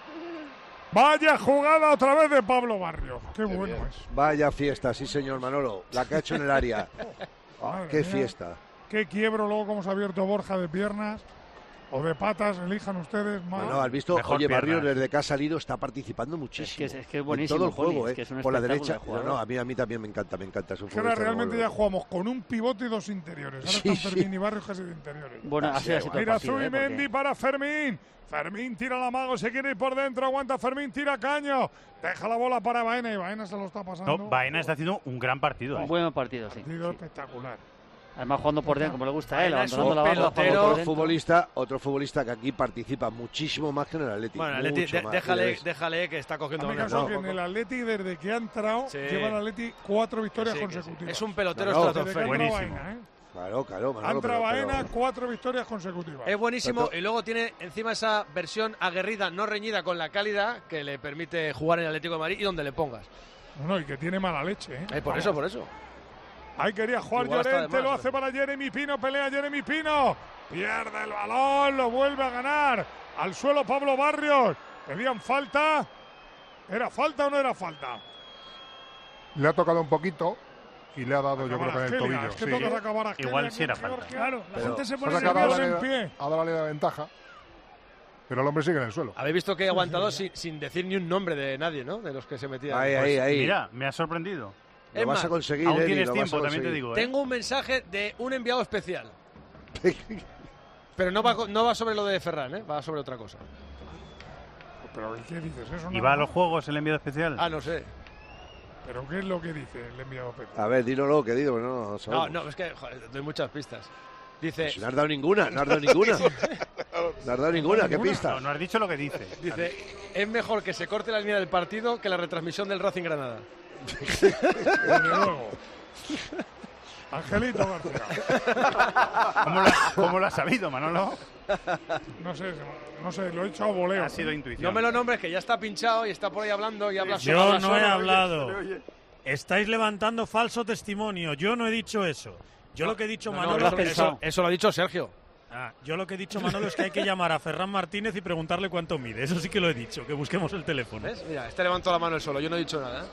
Vaya jugada otra vez de Pablo Barrios. Qué bueno es. Vaya fiesta, sí señor Manolo. La que ha hecho en el área. Madre Qué mía. fiesta. Qué quiebro luego cómo se ha abierto Borja de piernas o de patas, elijan ustedes más. Bueno, has visto, Mejor oye, Barrios piernas. desde que ha salido está participando muchísimo. Es que es- es que es En buenísimo, todo el Poli, juego, es ¿eh? que es un Por la espectáculo derecha. de jugador. No, no, a mí, a mí también me encanta, me encanta. Es un Que ahora futbolista realmente ya revolver. jugamos con un pivote y dos interiores. Ahora Sí, están sí. Fermín y Barrios casi de interiores. Bueno, ha sido así todo el Mira partido, ¿eh? Zubimendi Porque- para Fermín. Fermín tira la mago, se quiere ir por dentro, aguanta Fermín, tira Caño. Deja la bola para Baena y Baena se lo está pasando. No, Baena está haciendo un gran partido. Un ¿eh? buen partido, sí. Partido espectacular. Además jugando por dentro, como le gusta a él, Baena es un abandonando la banda, jugando por Otro dentro. futbolista, otro futbolista que aquí participa muchísimo más que en el Atlético. Bueno, Atleti, mucho de- más. déjale, ¿Ves? déjale que está cogiendo Hazme ganas. caso no, que en el Atleti, desde que ha entrado, Sí. lleva el Atleti cuatro victorias Sí, que sí. consecutivas. Es un pelotero No, no. Desde que ha estratosférico. entrado Buenísimo. Baena, ¿eh? Claro, claro, Manolo, Ha entrado pero- Baena, pero- cuatro victorias consecutivas. Es buenísimo Pero- y luego tiene encima esa versión aguerrida, no reñida con la cálida que le permite jugar en el Atlético de Madrid y donde le pongas. No, no, y que tiene mala leche, ¿eh? Eh, por eso, por eso. Ahí quería jugar Igual hasta Llorente, de más, lo hace para Jeremy Pino, pelea Jeremy Pino. Pierde el balón, lo vuelve a ganar. Al suelo Pablo Barrios. Pedían falta. ¿Era falta o no era falta? Le ha tocado un poquito y le ha dado, yo creo que en el Argelia, tobillo. es que sí. tocas acabar a Argelia Igual aquí sí en era falta. Georgia. Claro, la Pero- gente se Ha pone sacado a nerviosa nerviosa. en darle, pie. a darle la ventaja, pero el hombre sigue en el suelo. Habéis visto que ha aguantado sin, sin decir ni un nombre de nadie, ¿no? De los que se metían. Ahí, Pues, ahí, ahí. Mira, me ha sorprendido. Lo es vas más, a conseguir, Aún Eddie, tienes lo vas a tiempo, también te conseguir. digo. ¿eh? Tengo un mensaje de un enviado especial. Pero no va, co- no va sobre lo de Ferran, ¿eh? Va sobre otra cosa. ¿Pero qué dices? Eso ¿Y no va a va. los juegos el enviado especial? Ah, no sé. ¿Pero qué es lo que dice el enviado Pepe? A ver, dínoslo, que digo, no, no No, sabemos. no, es que joder, doy muchas pistas. Dice, Si no has dado ninguna, no has dado ninguna. No has dado ninguna, ¿qué pista? No, no has dicho lo que dice. dice, es mejor que se corte la línea del partido que la retransmisión del Racing Granada. Desde luego. Angelito García. ¿Cómo lo, cómo lo has sabido, Manolo? No sé, no sé, lo he hecho a voleo. Ha sido intuición. No me lo nombres, que ya está pinchado y está por ahí hablando y habla solo. Yo habla no solo, he oye, hablado. se le oye. Estáis levantando falso testimonio. Yo no he dicho eso. Yo lo que he dicho, No, no, Manolo, eso, eso- eso lo ha dicho Sergio. Ah, yo lo que he dicho, Manolo, es que hay que llamar a Ferran Martínez y preguntarle cuánto mide. Eso sí que lo he dicho, que busquemos el teléfono. ¿Ves? Mira, este levantó la mano él solo, yo no he dicho nada. ¿eh?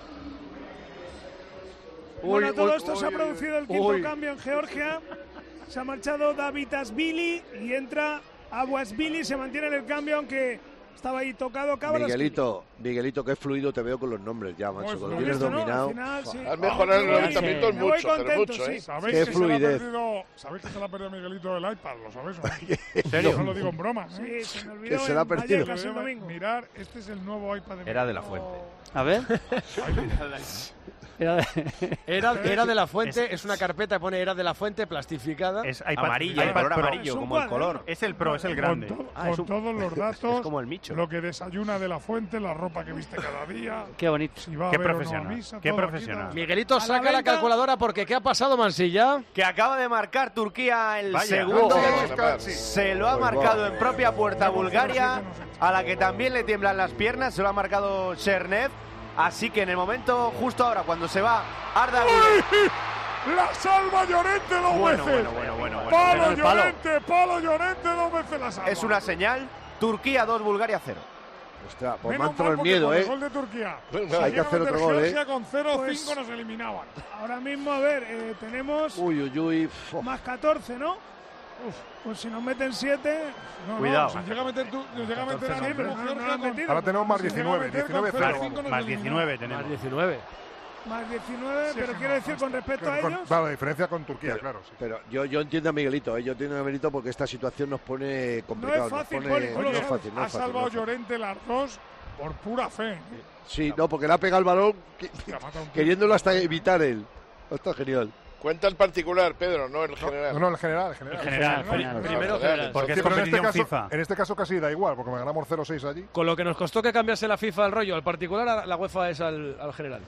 Bueno, Uy, todo uy, esto uy, se ha uy, producido el quinto uy. cambio en Georgia. Se ha marchado David Asbili y entra Abuasbili. Se mantiene en el cambio, aunque estaba ahí tocado. Cabras. Miguelito, Miguelito, qué fluido te veo con los nombres ya, macho. Muy Lo fluido, tienes ¿no? Al dominado. final, sí. Has mejorado el Me voy- levantamiento me voy mucho, pero contento, mucho, sí. ¿eh? ¿Sabéis Qué que fluidez. Se le ha perdido, ¿Sabéis que se le ha perdido a Miguelito el iPad? ¿Lo sabéis? o no? ¿En serio? No lo digo en broma. ¿eh? Sí, se me olvidó Que se la ha en perdido. Vallecas el domingo. Mirar, este es el nuevo iPad de Era de Miguelito. la Fuente. A ver. Era de- Era, era de la Fuente, es una carpeta que pone Era de la Fuente plastificada. Es iPad, Amarillo, iPad color Pro. amarillo, Es un como el cuadro. color. Es el Pro, es el grande. Con, to- Ah, con es un- todos los datos, Es como el Micho. lo que desayuna de la Fuente, la ropa que viste cada día, Qué bonito. si va a Qué ver o no a profesional, misa, qué todo aquí, profesional. todo. Miguelito A la saca la venta. calculadora porque ¿qué ha pasado, Mansilla? Que acaba de marcar Turquía el Vaya. segundo. Oh, Se lo ha Pues marcado va. en propia puerta Bulgaria, a la que también le tiemblan las piernas. Se lo ha marcado Chernev. Así que en el momento, justo ahora, cuando se va Arda Güler, La salva Llorente dos Bueno, veces. bueno, bueno, bueno, bueno. Palo Pero el palo. Llorente, palo Llorente dos veces la salva. es una señal. Turquía dos, Bulgaria cero. Ostras, pues me Menos ha entrado mal el porque miedo, con el ¿eh? gol de Turquía. Hay Si que llega a hacer meter otro gol, ¿eh? Georgia con cero cinco Pues- nos eliminaban. Ahora mismo, a ver, eh, tenemos Uy, uy, uy. Fo. más catorce, ¿no? Uf, pues si nos meten siete. No, Cuidado. No, si llega a meter tú, nos llega a meter a Sí, pero no- no lo han metido. Ahora tenemos más Si llega a diecinueve, meter con diecinueve cero cero. cinco nos Más eliminaban. diecinueve Más tenemos. diecinueve. Más diecinueve, Sí, pero es que quiero no, decir con respecto a Con- ellos. Claro, la diferencia con Turquía, Pero, claro. Sí. pero yo, yo entiendo a Miguelito, ¿eh? Yo entiendo a Miguelito porque esta situación nos pone complicado. fácil, nos Poli, pone, tú lo no es sabes. fácil, no Ha es fácil, no salvado es fácil. Llorente las dos por pura fe. Sí, no, porque le ha pegado el balón que- Hostia, mata a un tío. queriéndolo hasta evitar él. Está genial. Cuenta el particular, Pedro, no el general. No, no, el general, el general. El general, el general. Primero general. Porque Sí, es pero en este, competición caso, FIFA. en este caso casi da igual, porque me ganamos cero seis allí. Con lo que nos costó que cambiase la FIFA el rollo, al particular la UEFA es al, al general.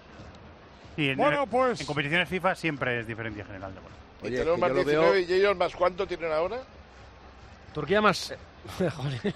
Y en, Bueno, pues- en competiciones FIFA siempre es diferencia general de bola. Y Oye, tenemos que más yo lo diecinueve veo- y ellos más cuánto tienen ahora. Turquía más... Joder.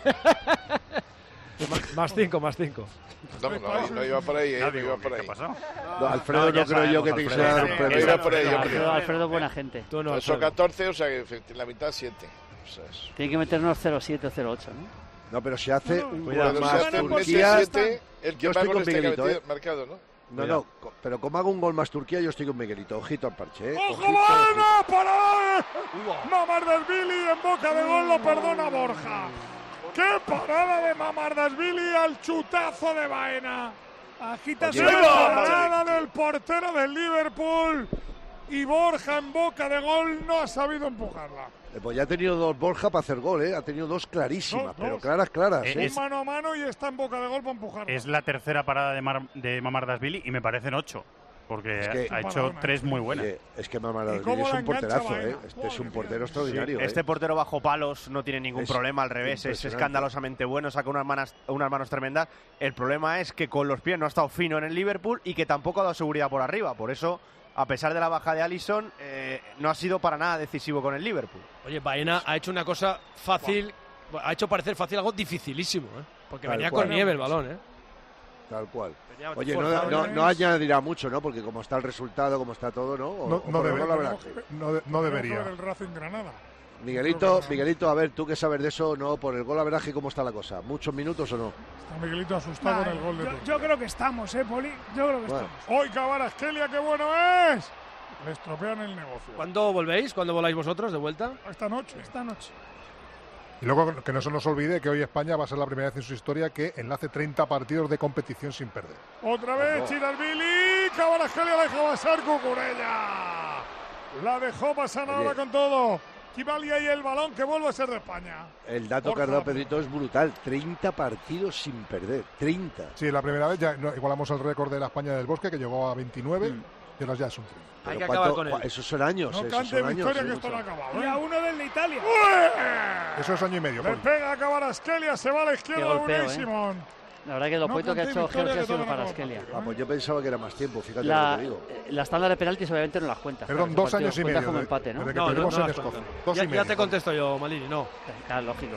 más, más cinco, más cinco. No, no, no iba por ahí, eh, no iba por ahí. ¿Qué pasó? No, Alfredo, No, no, ya creo yo sabemos, que te Alfredo. quisiera dar un No premio. iba por ahí, hombre. Alfredo, Alfredo es buena gente. Tú no, Pues son Alfredo. catorce, o sea que la mitad siete. O sea, es- Tiene que meternos cero siete o cero ocho, ¿no? No, pero si hace No, no, un Cuidado, gol si más hace un Turquía... siete, el que yo más estoy con goles tenga Miguelito, metido- ¿eh? marcado, ¿no? No, no, co- pero como hago un gol más Turquía, yo estoy con Miguelito. Ojito al parche, ¿eh? ¡Ojo, Ojito, Baena! ¡Para! Mamardashvili en boca de gol lo perdona Borja. ¡Qué parada de Mamardashvili al chutazo de Baena! Agítase Oye, ¡Qué la parada del portero del Liverpool! Y Borja en boca de gol no ha sabido empujarla. Eh, Pues ya ha tenido dos Borja para hacer gol, ¿eh? Ha tenido dos clarísimas, Dos, pero dos. claras, claras. Eh, ¿eh? Un mano a mano y está en boca de gol para empujarla. Es la tercera parada de, Mar, de Mamardashvili y me parecen ocho. Porque Es que- ha hecho tres muy buenas. Oye, es que Mamardashvili cómo es la un engancha porterazo, Baena? ¿eh? Este es un Madre portero mía. extraordinario, Este ¿eh? portero bajo palos no tiene ningún Es problema, al revés, es impresionante. escandalosamente bueno, saca unas manos, unas manos tremendas. El problema es que con los pies no ha estado fino en el Liverpool y que tampoco ha dado seguridad por arriba. Por eso, a pesar de la baja de Alisson, eh, no ha sido para nada decisivo con el Liverpool. Oye, Baena ha hecho una cosa fácil, ha hecho parecer fácil algo dificilísimo, ¿eh? Porque Tal venía cual. con nieve el balón, ¿eh? Tal cual. Venía Oye, no, forzado, no, ¿eh? no añadirá mucho, ¿no? Porque como está el resultado, como está todo, ¿no? O- No, o no, por lo debe- menos la verdad. no, de- no debería. El Racing Granada. Miguelito, Miguelito, a ver, tú que sabes de eso, ¿no? Por el gol averaje, ¿cómo está la cosa? ¿Muchos minutos o no? Está Miguelito asustado Nah, con el gol de yo, Turquía. yo creo que estamos, ¿eh, Poli? Yo creo que Bueno. estamos. ¡Hoy Kvaratskhelia, qué bueno es! Le estropean el negocio. ¿Cuándo volvéis? ¿Cuándo voláis vosotros de vuelta? Esta noche. Esta noche. Y luego que no se nos olvide que hoy España va a ser la primera vez en su historia que enlace treinta partidos de competición sin perder. Otra vez Ojo. Chiralvili. Kvaratskhelia la dejó pasar Cucurella. La dejó pasar Oye. ahora con todo. Kivalia y el balón que vuelve a ser de España. El dato Borja. que ha dado Pedrito es brutal. treinta partidos sin perder. treinta. Sí, la primera vez ya no, igualamos el récord de la España del Bosque, que llegó a veintinueve, Mm. y ahora ya es un treinta. Hay Pero que ¿cuánto- acabar con él. cua- Esos son años, No esos cante son años. victoria sí, que esto no ha mucho. acabado. Y ¿eh? a uno del de Italia. ¡Ué! Eso es año y medio. Le Poli. pega a Kvaratskhelia, se va a la izquierda Qué golpeo, Unai ¿eh? Simón. La verdad que lo No poquito que ha conté hecho victoria, Georgia ha que sido todavía no para acabamos el Askelia. partido, Ah, pues yo pensaba que era más tiempo, fíjate La, lo que digo. eh, las tandas de penaltis obviamente no las cuentas. Perdón, claro, dos ese años y partido cuenta medio. como de- empate, ¿no? desde que No, no, perdimos no en las Escocia. cuento. Dos Ya, y ya medio. te contesto yo, Malini, no. Claro, lógico.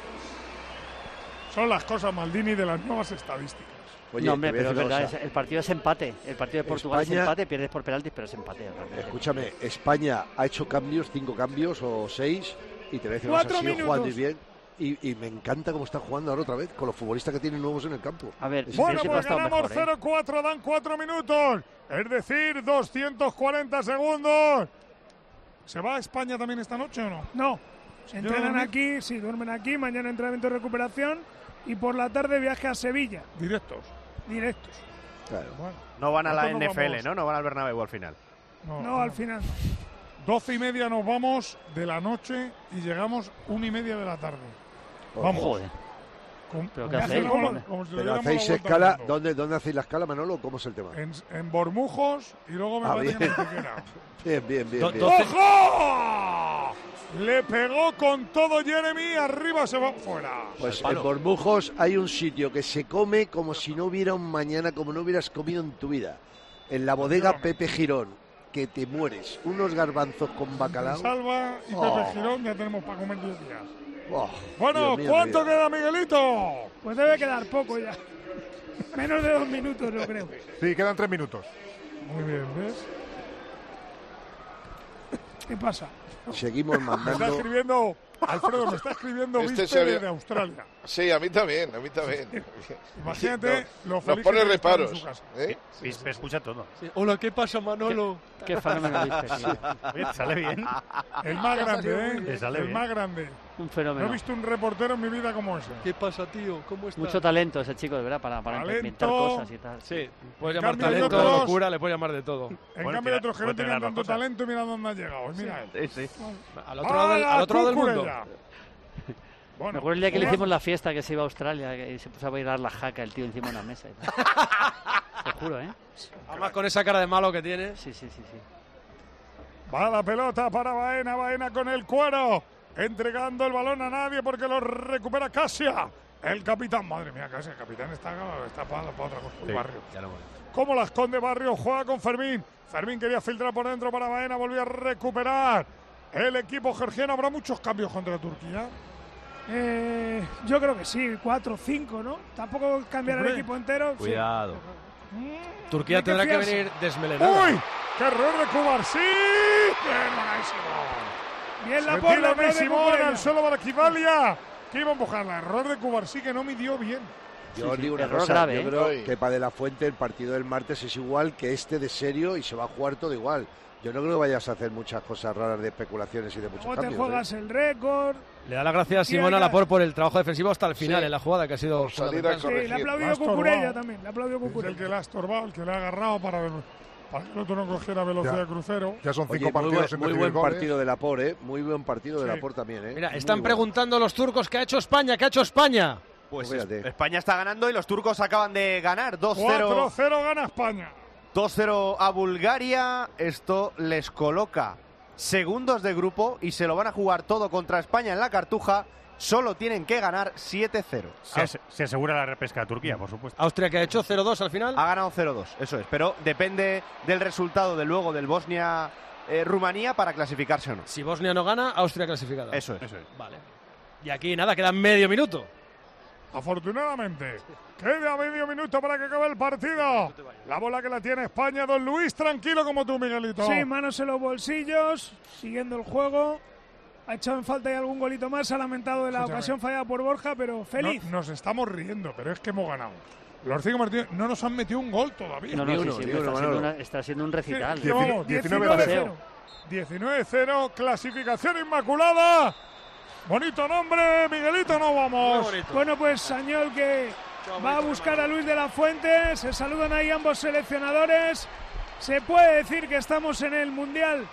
Son las cosas, Maldini, de las nuevas estadísticas. Oye, no, hombre, te voy a pero es decir una verdad, cosa. es- el partido es empate. El partido de Portugal España- es empate, pierdes por penaltis, pero es empate. realmente. Escúchame, España ha hecho cambios, cinco cambios o seis, y te voy a decir una cosa, Cuatro sigue minutos. jugando y bien. Y, y me encanta cómo está jugando ahora otra vez, con los futbolistas que tienen nuevos en el campo. A ver, Es Bueno, Bélgica ha pues estado ganamos mejor, ¿eh? cero cuatro, dan cuatro minutos. Es decir, doscientos cuarenta segundos. ¿Se va a España también esta noche o no? No. Se entrenan dormir? aquí, sí, duermen aquí. Mañana entrenamiento de recuperación. Y por la tarde viaje a Sevilla. Directos. Directos. Claro. Bueno, No van a la nosotros nos N F L, vamos- ¿no? No van al Bernabéu al final. No, No, al final. Doce y media nos vamos de la noche y llegamos una y media de la tarde. Ojo. Vamos. Joder. Con- ¿Pero como qué si hacéis? fuéramos- Joder. como si le Pero diéramos hacéis la vuelta al escala, mundo. ¿dónde, ¿dónde hacéis la escala, Manolo? ¿Cómo es el tema? En, en Bormujos y luego me Ah, parece que en bien. Antequera. Bien, bien, bien. Do- bien. doce- ¡Ojo! Le pegó con todo Jeremy, arriba se va fuera. Pues Al palo. en Bormujos hay un sitio que se come como si no hubiera un mañana, como no hubieras comido en tu vida. En la bodega Girón. Pepe Girón, que te mueres. Unos garbanzos con bacalao. Salva y Oh. Pepe Girón ya tenemos para comer diez días. Oh, Bueno, Dios mío, ¿cuánto mira. queda, Miguelito? Pues debe quedar poco ya. Menos de dos minutos, yo creo. Sí, quedan tres minutos. Muy bien, ¿ves? ¿Qué pasa? Seguimos Me está mandando. escribiendo, Alfredo, me está escribiendo Este Víspera se ve- de Australia. Sí, a mí también, a mí también. Imagínate lo Nos feliz pone que está en reparos. su casa. ¿eh? Vispe escucha todo. Hola, ¿qué pasa, Manolo? Qué fenómeno viste, tío. Oye, te sale bien. El más grande, Te ¿eh? sale El bien. más grande. Un No he fenómeno. visto un reportero en mi vida como ese. ¿Qué pasa, tío? ¿Cómo estás? Mucho talento ese chico, de verdad, para, para Talento. inventar cosas y tal. Sí, puedes En llamar cambio, hay talento, otros- locura, le puedes llamar de todo. En Bueno, cambio, tira- otros que no puede tener tenían las dos tanto cosas. talento y mira dónde han llegado. Mira. Sí, sí. Al otro lado del, al otro lado del mundo. Cucurella! Me Bueno, acuerdo el día que le bueno, hicimos la fiesta que se iba a Australia que- y se puso a bailar la jaca el tío encima de una mesa. Y tal. Te juro, ¿eh? Además, con esa cara de malo que tiene. Sí, sí, sí, sí. Va la pelota para Baena, Baena con el cuero, entregando el balón a nadie porque lo recupera Casia. El capitán, madre mía, Casia, el capitán está, está para, para otra cosa. Sí, Barrio. ya lo voy. Cómo la esconde Barrio, juega con Fermín. Fermín quería filtrar por dentro para Baena, volvió a recuperar. El equipo georgiano, ¿habrá muchos cambios contra Turquía? Eh, yo creo que sí, cuatro o cinco, ¿no? Tampoco cambiará el equipo entero. Cuidado. Sí. Mm, Turquía tendrá que fiarse. venir desmelenada. ¡Uy! ¡Qué error de Cubarsí! ¡Bien, buenísimo! Bien la Se porra, tira pero de Unai Simón Cucurella. al suelo para Kivalia, que iba a empujarla. Error de Cubarsí que no midió bien. Yo Sí, os sí, digo una error cosa, grave, yo ¿eh? creo Ay. que para De La Fuente el partido del martes es igual que este de serio y se va a jugar todo igual. Yo no creo que vayas a hacer muchas cosas raras de especulaciones y de muchos ¿Cómo te cambios. juegas ¿eh? el récord? Le da las gracias a Simona Tiene- Laporte por el trabajo defensivo hasta el final Sí. en la jugada, que ha sido Por salir a fundamental. Sí, le ha corregir. aplaudido Lo ha Cucurella estorbado. también. Le ha aplaudido Es el Cucurella. que le ha estorbado, el que le ha agarrado para, para que el otro no cogiera velocidad Ya. crucero. Ya son Oye, cinco muy partidos buen, sin muy recibir buen goles. partido de Laporte, ¿eh? Muy buen partido de Sí. Laporte también, ¿eh? Mira, Muy están bueno. preguntando los turcos qué ha hecho España, qué ha hecho España. Pues Fíjate. España está ganando y los turcos acaban de ganar dos cero. cuatro cero gana España. dos cero a Bulgaria. Esto les coloca segundos de grupo y se lo van a jugar todo contra España en la Cartuja. Solo tienen que ganar siete cero. Se, as- se asegura la repesca a Turquía, por supuesto. Austria que ha hecho cero dos al final. Ha ganado cero dos, eso es. Pero depende del resultado de luego del Bosnia-Rumanía para clasificarse o no. Si Bosnia no gana, Austria clasificada. Eso es. Eso es. Vale. Y aquí nada, queda medio minuto. Afortunadamente, queda medio minuto para que acabe el partido. La bola que la tiene España, don Luis, tranquilo como tú, Miguelito. Sí, manos en los bolsillos, siguiendo el juego. Ha echado en falta y algún golito más. Se ha lamentado de la Escúchame. ocasión fallada por Borja, pero feliz. No- nos estamos riendo, pero es que hemos ganado. Los cinco partidos no nos han metido un gol todavía. No, no, Ni sí, uno, sí, ni está, uno, siendo Manolo. una- está siendo un recital. Que- vamos, diecinueve cero. diecinueve cero, clasificación inmaculada. Bonito nombre, Miguelito, no vamos. Bueno, pues Sañol que va a buscar a Luis de la Fuente. Se saludan ahí ambos seleccionadores. Se puede decir que estamos en el Mundial,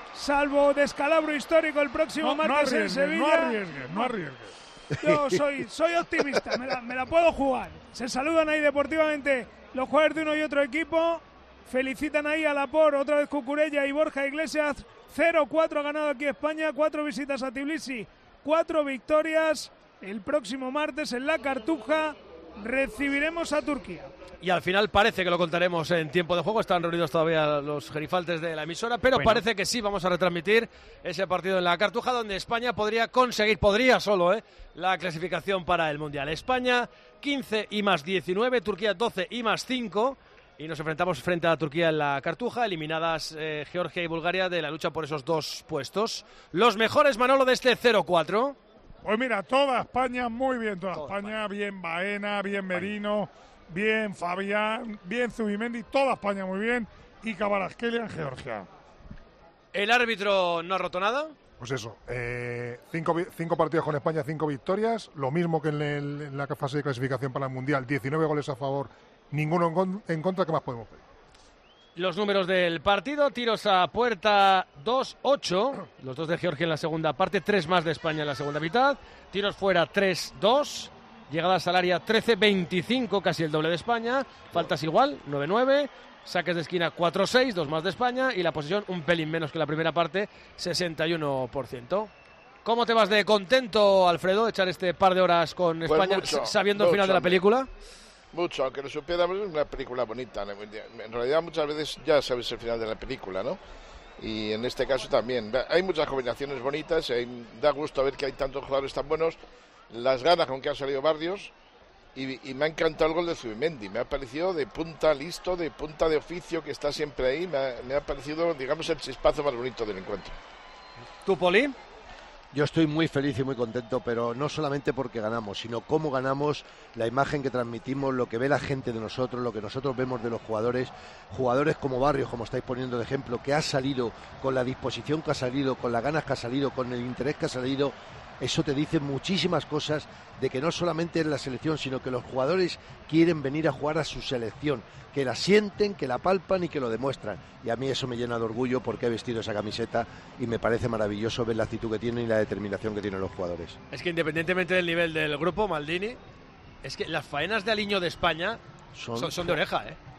salvo descalabro histórico el próximo No, no martes en arriesgues, Sevilla. no arriesgues, no arriesgues. Yo soy, soy optimista, me la, me la puedo jugar. Se saludan ahí deportivamente los jugadores de uno y otro equipo. Felicitan ahí a Laporte, otra vez Cucurella y Borja Iglesias. cero cuatro ha ganado aquí España, cuatro visitas a Tbilisi, cuatro victorias. El próximo martes en la Cartuja recibiremos a Turquía. Y al final parece que lo contaremos en tiempo de juego. Están reunidos todavía los gerifaltes de la emisora, pero Bueno. parece que sí vamos a retransmitir ese partido en la Cartuja, donde España podría conseguir, podría solo, ¿eh? la clasificación para el Mundial. España quince y más diecinueve, Turquía doce y más cinco. Y nos enfrentamos frente a Turquía en la Cartuja, eliminadas eh, Georgia y Bulgaria de la lucha por esos dos puestos. Los mejores, Manolo, de este cero cuatro. Pues mira, toda España muy bien, toda, España, bien Baena, bien Merino, bien Fabián, bien Zubimendi, toda España muy bien, y Kvaratskhelia en Georgia. El árbitro no ha roto nada. Pues eso, eh, cinco, vi- cinco partidos con España, cinco victorias, lo mismo que en, el- en la fase de clasificación para el Mundial, diecinueve goles a favor, ninguno en, con- en contra, ¿qué más podemos pedir? Los números del partido: tiros a puerta dos ocho, los dos de Georgia en la segunda parte, tres más de España en la segunda mitad. Tiros fuera tres dos, llegadas al área trece veinticinco, casi el doble de España. Faltas igual, nueve nueve. Saques de esquina cuatro seis, dos más de España. Y la posesión un pelín menos que la primera parte, sesenta y uno por ciento. ¿Cómo te vas de contento, Alfredo, echar este par de horas con Pues España, mucho, sabiendo el final mucho, de la hombre. película? Mucho, aunque lo supiéramos, es una película bonita. En realidad muchas veces ya sabes el final de la película, ¿no? Y en este caso también. Hay muchas combinaciones bonitas, hay- da gusto ver que hay tantos jugadores tan buenos, las ganas con que han salido Barrios, y, y me ha encantado el gol de Zubimendi. Me ha parecido de punta listo, de punta de oficio, que está siempre ahí. Me ha, me ha parecido, digamos, el chispazo más bonito del encuentro. ¿Tú, Poli? Yo estoy muy feliz y muy contento, pero no solamente porque ganamos, sino cómo ganamos, la imagen que transmitimos, lo que ve la gente de nosotros, lo que nosotros vemos de los jugadores, jugadores como Barrios, como estáis poniendo de ejemplo, que ha salido con la disposición que ha salido, con las ganas que ha salido, con el interés que ha salido. Eso te dice muchísimas cosas de que no solamente es la selección, sino que los jugadores quieren venir a jugar a su selección, que la sienten, que la palpan y que lo demuestran. Y a mí eso me llena de orgullo porque he vestido esa camiseta y me parece maravilloso ver la actitud que tienen y la determinación que tienen los jugadores. Es que independientemente del nivel del grupo, Maldini, es que las faenas de aliño de España son, son, son de oreja, ¿eh?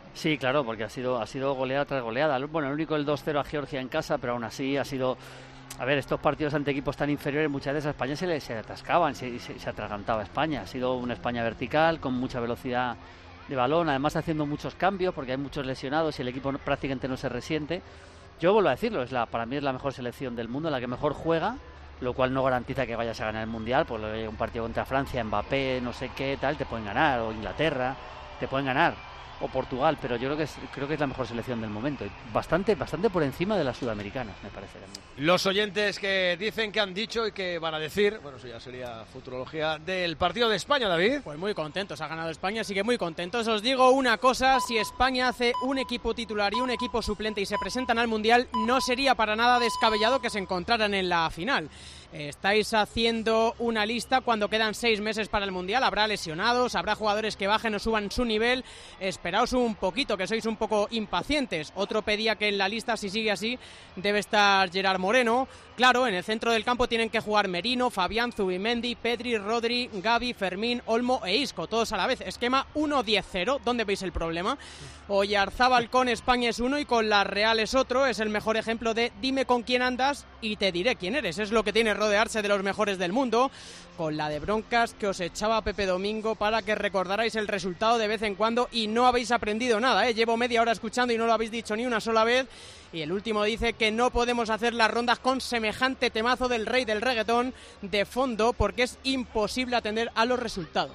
Sí, claro, porque ha sido ha sido goleada tras goleada. Bueno, el único el dos cero a Georgia en casa, pero aún así ha sido... A ver, estos partidos ante equipos tan inferiores, muchas veces a España se le se atascaban, se, se, se atragantaba España. Ha sido una España vertical, con mucha velocidad de balón, además haciendo muchos cambios, porque hay muchos lesionados y el equipo prácticamente no se resiente. Yo vuelvo a decirlo, es la, para mí es la mejor selección del mundo, la que mejor juega, lo cual no garantiza que vayas a ganar el Mundial, porque un partido contra Francia, Mbappé, no sé qué, tal, te pueden ganar, o Inglaterra, te pueden ganar, o Portugal, pero yo creo que es, creo que es la mejor selección del momento, y bastante, bastante por encima de las sudamericanas, me parece. Los oyentes que dicen que han dicho y que van a decir, bueno, eso ya sería futurología, del partido de España, David. Pues muy contentos, ha ganado España, así que muy contentos. Os digo una cosa, si España hace un equipo titular y un equipo suplente y se presentan al Mundial, no sería para nada descabellado que se encontraran en la final. Estáis haciendo una lista cuando quedan seis meses para el Mundial, habrá lesionados, habrá jugadores que bajen o suban su nivel, esperaos un poquito, que sois un poco impacientes. Otro pedía que en la lista, si sigue así, debe estar Gerard Moreno. Claro, en el centro del campo tienen que jugar Merino, Fabián, Zubimendi, Pedri, Rodri, Gavi, Fermín, Olmo e Isco, todos a la vez. Esquema uno diez cero, ¿dónde veis el problema? Oyarzábal con España es uno y con la Real es otro, es el mejor ejemplo de dime con quién andas y te diré quién eres, es lo que tiene rodearse de los mejores del mundo, con la de broncas que os echaba Pepe Domingo para que recordarais el resultado de vez en cuando y no habéis aprendido nada, ¿eh? Llevo media hora escuchando y no lo habéis dicho ni una sola vez. Y el último dice que no podemos hacer las rondas con semejante temazo del rey del reggaetón de fondo porque es imposible atender a los resultados.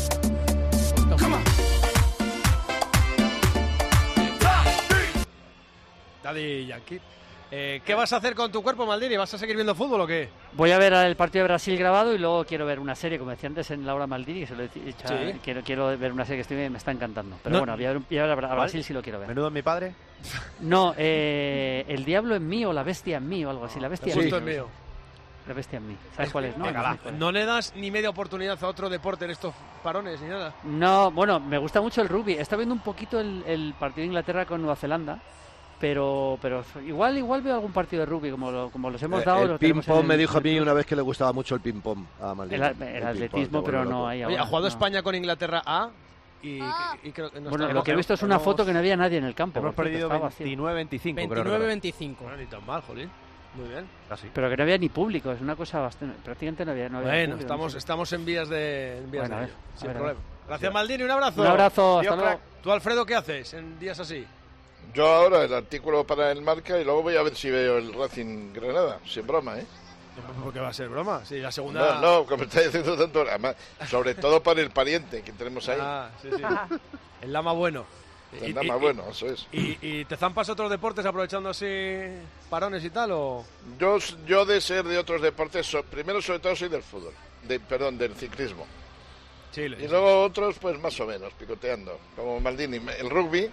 Daddy Yankee. Eh, ¿Qué vas a hacer con tu cuerpo, Maldini? ¿Vas a seguir viendo fútbol o qué? Voy a ver el partido de Brasil grabado y luego quiero ver una serie, como decía antes en Laura Maldini, que se lo he dicho, Sí. quiero, quiero ver una serie que estoy, me está encantando. Pero No. bueno, voy a ver, voy a ver a Bra- a Brasil si lo quiero ver. ¿Menudo en mi padre? No, eh, El diablo en mí o La bestia en mí o algo así. La bestia Sí. en mí. Justo en mío. La bestia en mí. ¿Sabes cuál es, no? Venga, No va. sé cuál es. No le das ni media oportunidad a otro deporte en estos parones ni nada. No, bueno, me gusta mucho el rugby. He estado viendo un poquito el, el partido de Inglaterra con Nueva Zelanda, pero pero igual igual veo algún partido de rugby, como, lo- como los hemos dado. Eh, el los tenemos ping-pong en me el- dijo a mí una vez que le gustaba mucho el ping-pong a Maldini. El- el atletismo, pero no hay Oye, ahora, ha jugado no. España con Inglaterra A y, y creo que no Bueno, está- lo que he visto es una hemos- foto que no había nadie en el campo. Hemos por cierto, perdido estaba vacío. veintinueve veinticinco, creo. veintinueve veinticinco. Bueno, ni tan mal, jolín. Muy bien. Casi. Pero que no había ni público, es una cosa bastante... Prácticamente no había, no había Bueno, público, estamos, no sé. estamos en vías de, en vías Bueno, de a ello, ver, a sin ver, a problema. ver. Gracias, Maldini, un abrazo. Un abrazo, Tío hasta crack. luego. ¿Tú, Alfredo, qué haces en días así? Yo ahora el artículo para el Marca y luego voy a ver si veo el Racing Granada, sin broma, ¿eh? ¿Por qué va a ser broma? Sí, la segunda... No, no, como estáis diciendo tanto, además, sobre todo para el pariente que tenemos ahí. Ah, sí, sí. El lama bueno. El Y- lama y- bueno, eso es. ¿Y, y te zampas otros deportes aprovechando así parones y tal o...? Yo, yo de ser de otros deportes, so- primero sobre todo soy del fútbol, de, perdón, del ciclismo. Sí, lo- Y luego otros, pues más o menos, picoteando, como Maldini, el rugby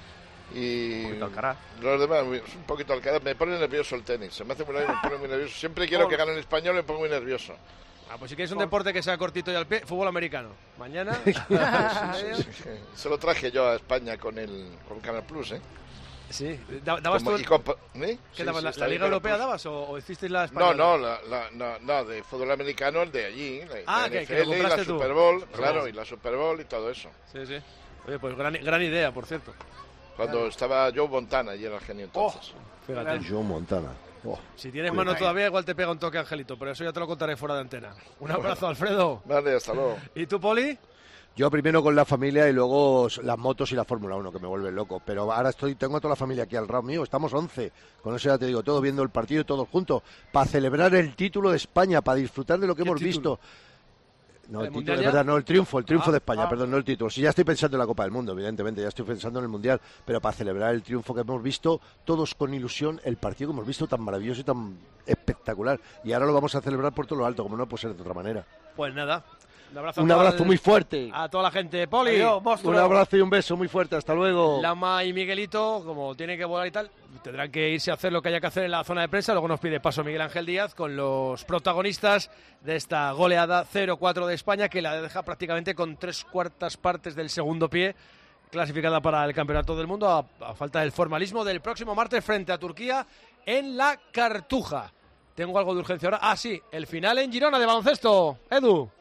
y los demás, un poquito Alcaraz. Me pone nervioso el tenis, se me hace muy nervioso, me pone muy nervioso. Siempre quiero que gane en español, me pongo muy nervioso. Ah, pues si quieres un deporte que sea cortito y al pie, fútbol americano. Mañana... Sí, sí, sí. Se lo traje yo a España con el con Canal Plus, ¿eh? Sí, da- dabas Como- tú... y compa- ¿eh? ¿Qué Sí, dabas, sí, la, está la bien Liga Canal Europea Plus. dabas o, o hicisteis la No, española? no, la, la- no, no, de fútbol americano, el de allí, la, Ah, la que- N que F L lo y la compraste tú. Super Bowl, Super claro, Bowl. y la Super Bowl y todo eso. Sí, sí. Oye, pues gran, gran idea, por cierto. Cuando estaba Joe Montana y era el genio entonces. Fíjate. Joe Montana. Oh. Si tienes Cuidado. mano todavía, igual te pega un toque, Angelito, pero eso ya te lo contaré fuera de antena. Un abrazo, Alfredo. Vale, hasta luego. ¿Y tú, Poli? Yo primero con la familia y luego las motos y la Fórmula uno, que me vuelven loco. Pero ahora estoy, tengo a toda la familia aquí al lado mío, estamos once. Con eso ya te digo, todo viendo el partido, todos juntos, para celebrar el título de España, para disfrutar de lo que hemos título? visto. No, ¿El el título Mundial de ya? verdad, no, el triunfo, el triunfo Ah, de España, ah. perdón, no el título. Si ya estoy pensando en la Copa del Mundo, evidentemente, ya estoy pensando en el Mundial, pero para celebrar el triunfo que hemos visto, todos con ilusión, el partido que hemos visto tan maravilloso y tan espectacular. Y ahora lo vamos a celebrar por todo lo alto, como no puede ser de otra manera. Pues nada. Un abrazo, a Un toda abrazo la- muy fuerte. A toda la gente. Poli. Adiós, monstruo. Un abrazo y un beso muy fuerte, hasta luego. Lama y Miguelito, como tienen que volar y tal, tendrán que irse a hacer lo que haya que hacer en la zona de prensa. Luego nos pide paso Miguel Ángel Díaz con los protagonistas de esta goleada cero cuatro de España, que la deja prácticamente con tres cuartas partes del segundo pie, clasificada para el Campeonato del Mundo, a, a falta del formalismo del próximo martes frente a Turquía en la Cartuja. Tengo algo de urgencia ahora. Ah, sí, el final en Girona de baloncesto. Edu.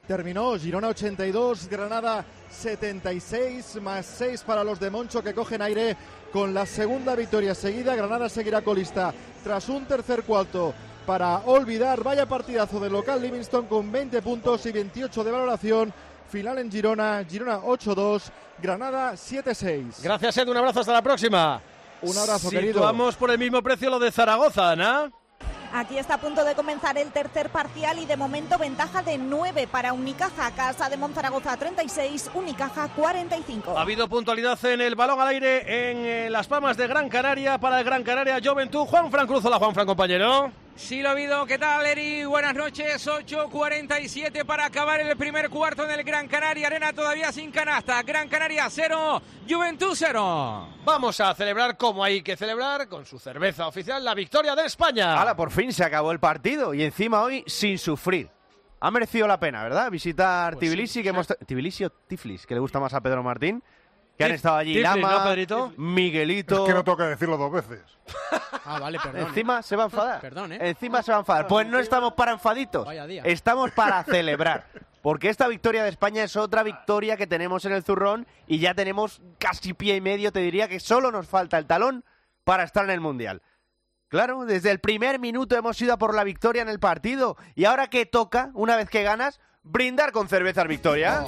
terminó. Girona ochenta y dos, Granada setenta y seis, más seis para los de Moncho, que cogen aire con la segunda victoria seguida. Granada seguirá colista tras un tercer cuarto para olvidar. Vaya partidazo del local Livingston con veinte puntos y veintiocho de valoración. Final en Girona, Girona ocho dos, Granada siete seis. Gracias, Ed, un abrazo, hasta la próxima. Un abrazo, querido. Situamos por el mismo precio lo de Zaragoza, Ana. Aquí está a punto de comenzar el tercer parcial y de momento ventaja de nueve para Unicaja. Casa de Monzaragoza treinta y seis, Unicaja cuarenta y cinco. Ha habido puntualidad en el balón al aire en eh, Las Palmas de Gran Canaria para el Gran Canaria Juventud. Juan Fran Cruz, hola Juan Fran, compañero. Sí, lo ha habido. ¿Qué tal, Eri? Buenas noches. ocho cuarenta y siete para acabar el primer cuarto en el Gran Canaria Arena, todavía sin canasta. Gran Canaria cero, Juventud cero. Vamos a celebrar como hay que celebrar, con su cerveza oficial, la victoria de España. Ahora por fin se acabó el partido y encima hoy sin sufrir. Ha merecido la pena, ¿verdad? Visitar pues Tbilisi, sí, que sí. hemos Tbilisi o Tiflis, que le gusta más a Pedro Martín. Que Tif, han estado allí Tiflis, Lama, ¿no, Pedrito? Miguelito. Es que no toca decirlo dos veces. Ah, vale, perdón. Encima ¿eh? se va a enfadar. Perdón, ¿eh? Encima se va a enfadar. Pues no estamos para enfaditos. Vaya día. Estamos para celebrar. Porque esta victoria de España es otra victoria que tenemos en el zurrón y ya tenemos casi pie y medio, te diría que solo nos falta el talón para estar en el Mundial. Claro, desde el primer minuto hemos ido a por la victoria en el partido. Y ahora que toca, una vez que ganas, brindar con cervezas Victoria.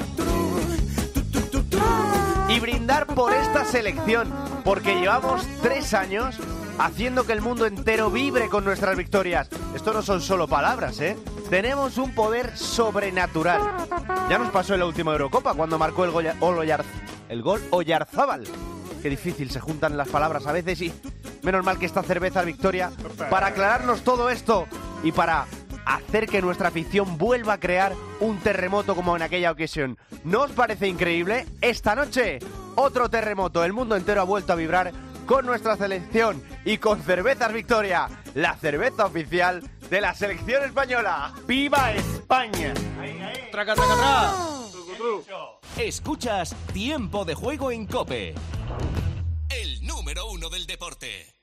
Y brindar por esta selección, porque llevamos tres años haciendo que el mundo entero vibre con nuestras victorias. Esto no son solo palabras, ¿eh? Tenemos un poder sobrenatural. Ya nos pasó en la última Eurocopa, cuando marcó el, Goya, Oloyar, el gol Oyarzábal. Qué difícil se juntan las palabras a veces y menos mal que esta cerveza Victoria, para aclararnos todo esto y para hacer que nuestra afición vuelva a crear un terremoto como en aquella ocasión. ¿No os parece increíble? Esta noche, otro terremoto. El mundo entero ha vuelto a vibrar con nuestra selección y con Cervezas Victoria, la cerveza oficial de la selección española. ¡Viva España! Ahí, ahí. Traca, traca, traca. Escuchas Tiempo de Juego en COPE, el número uno del deporte.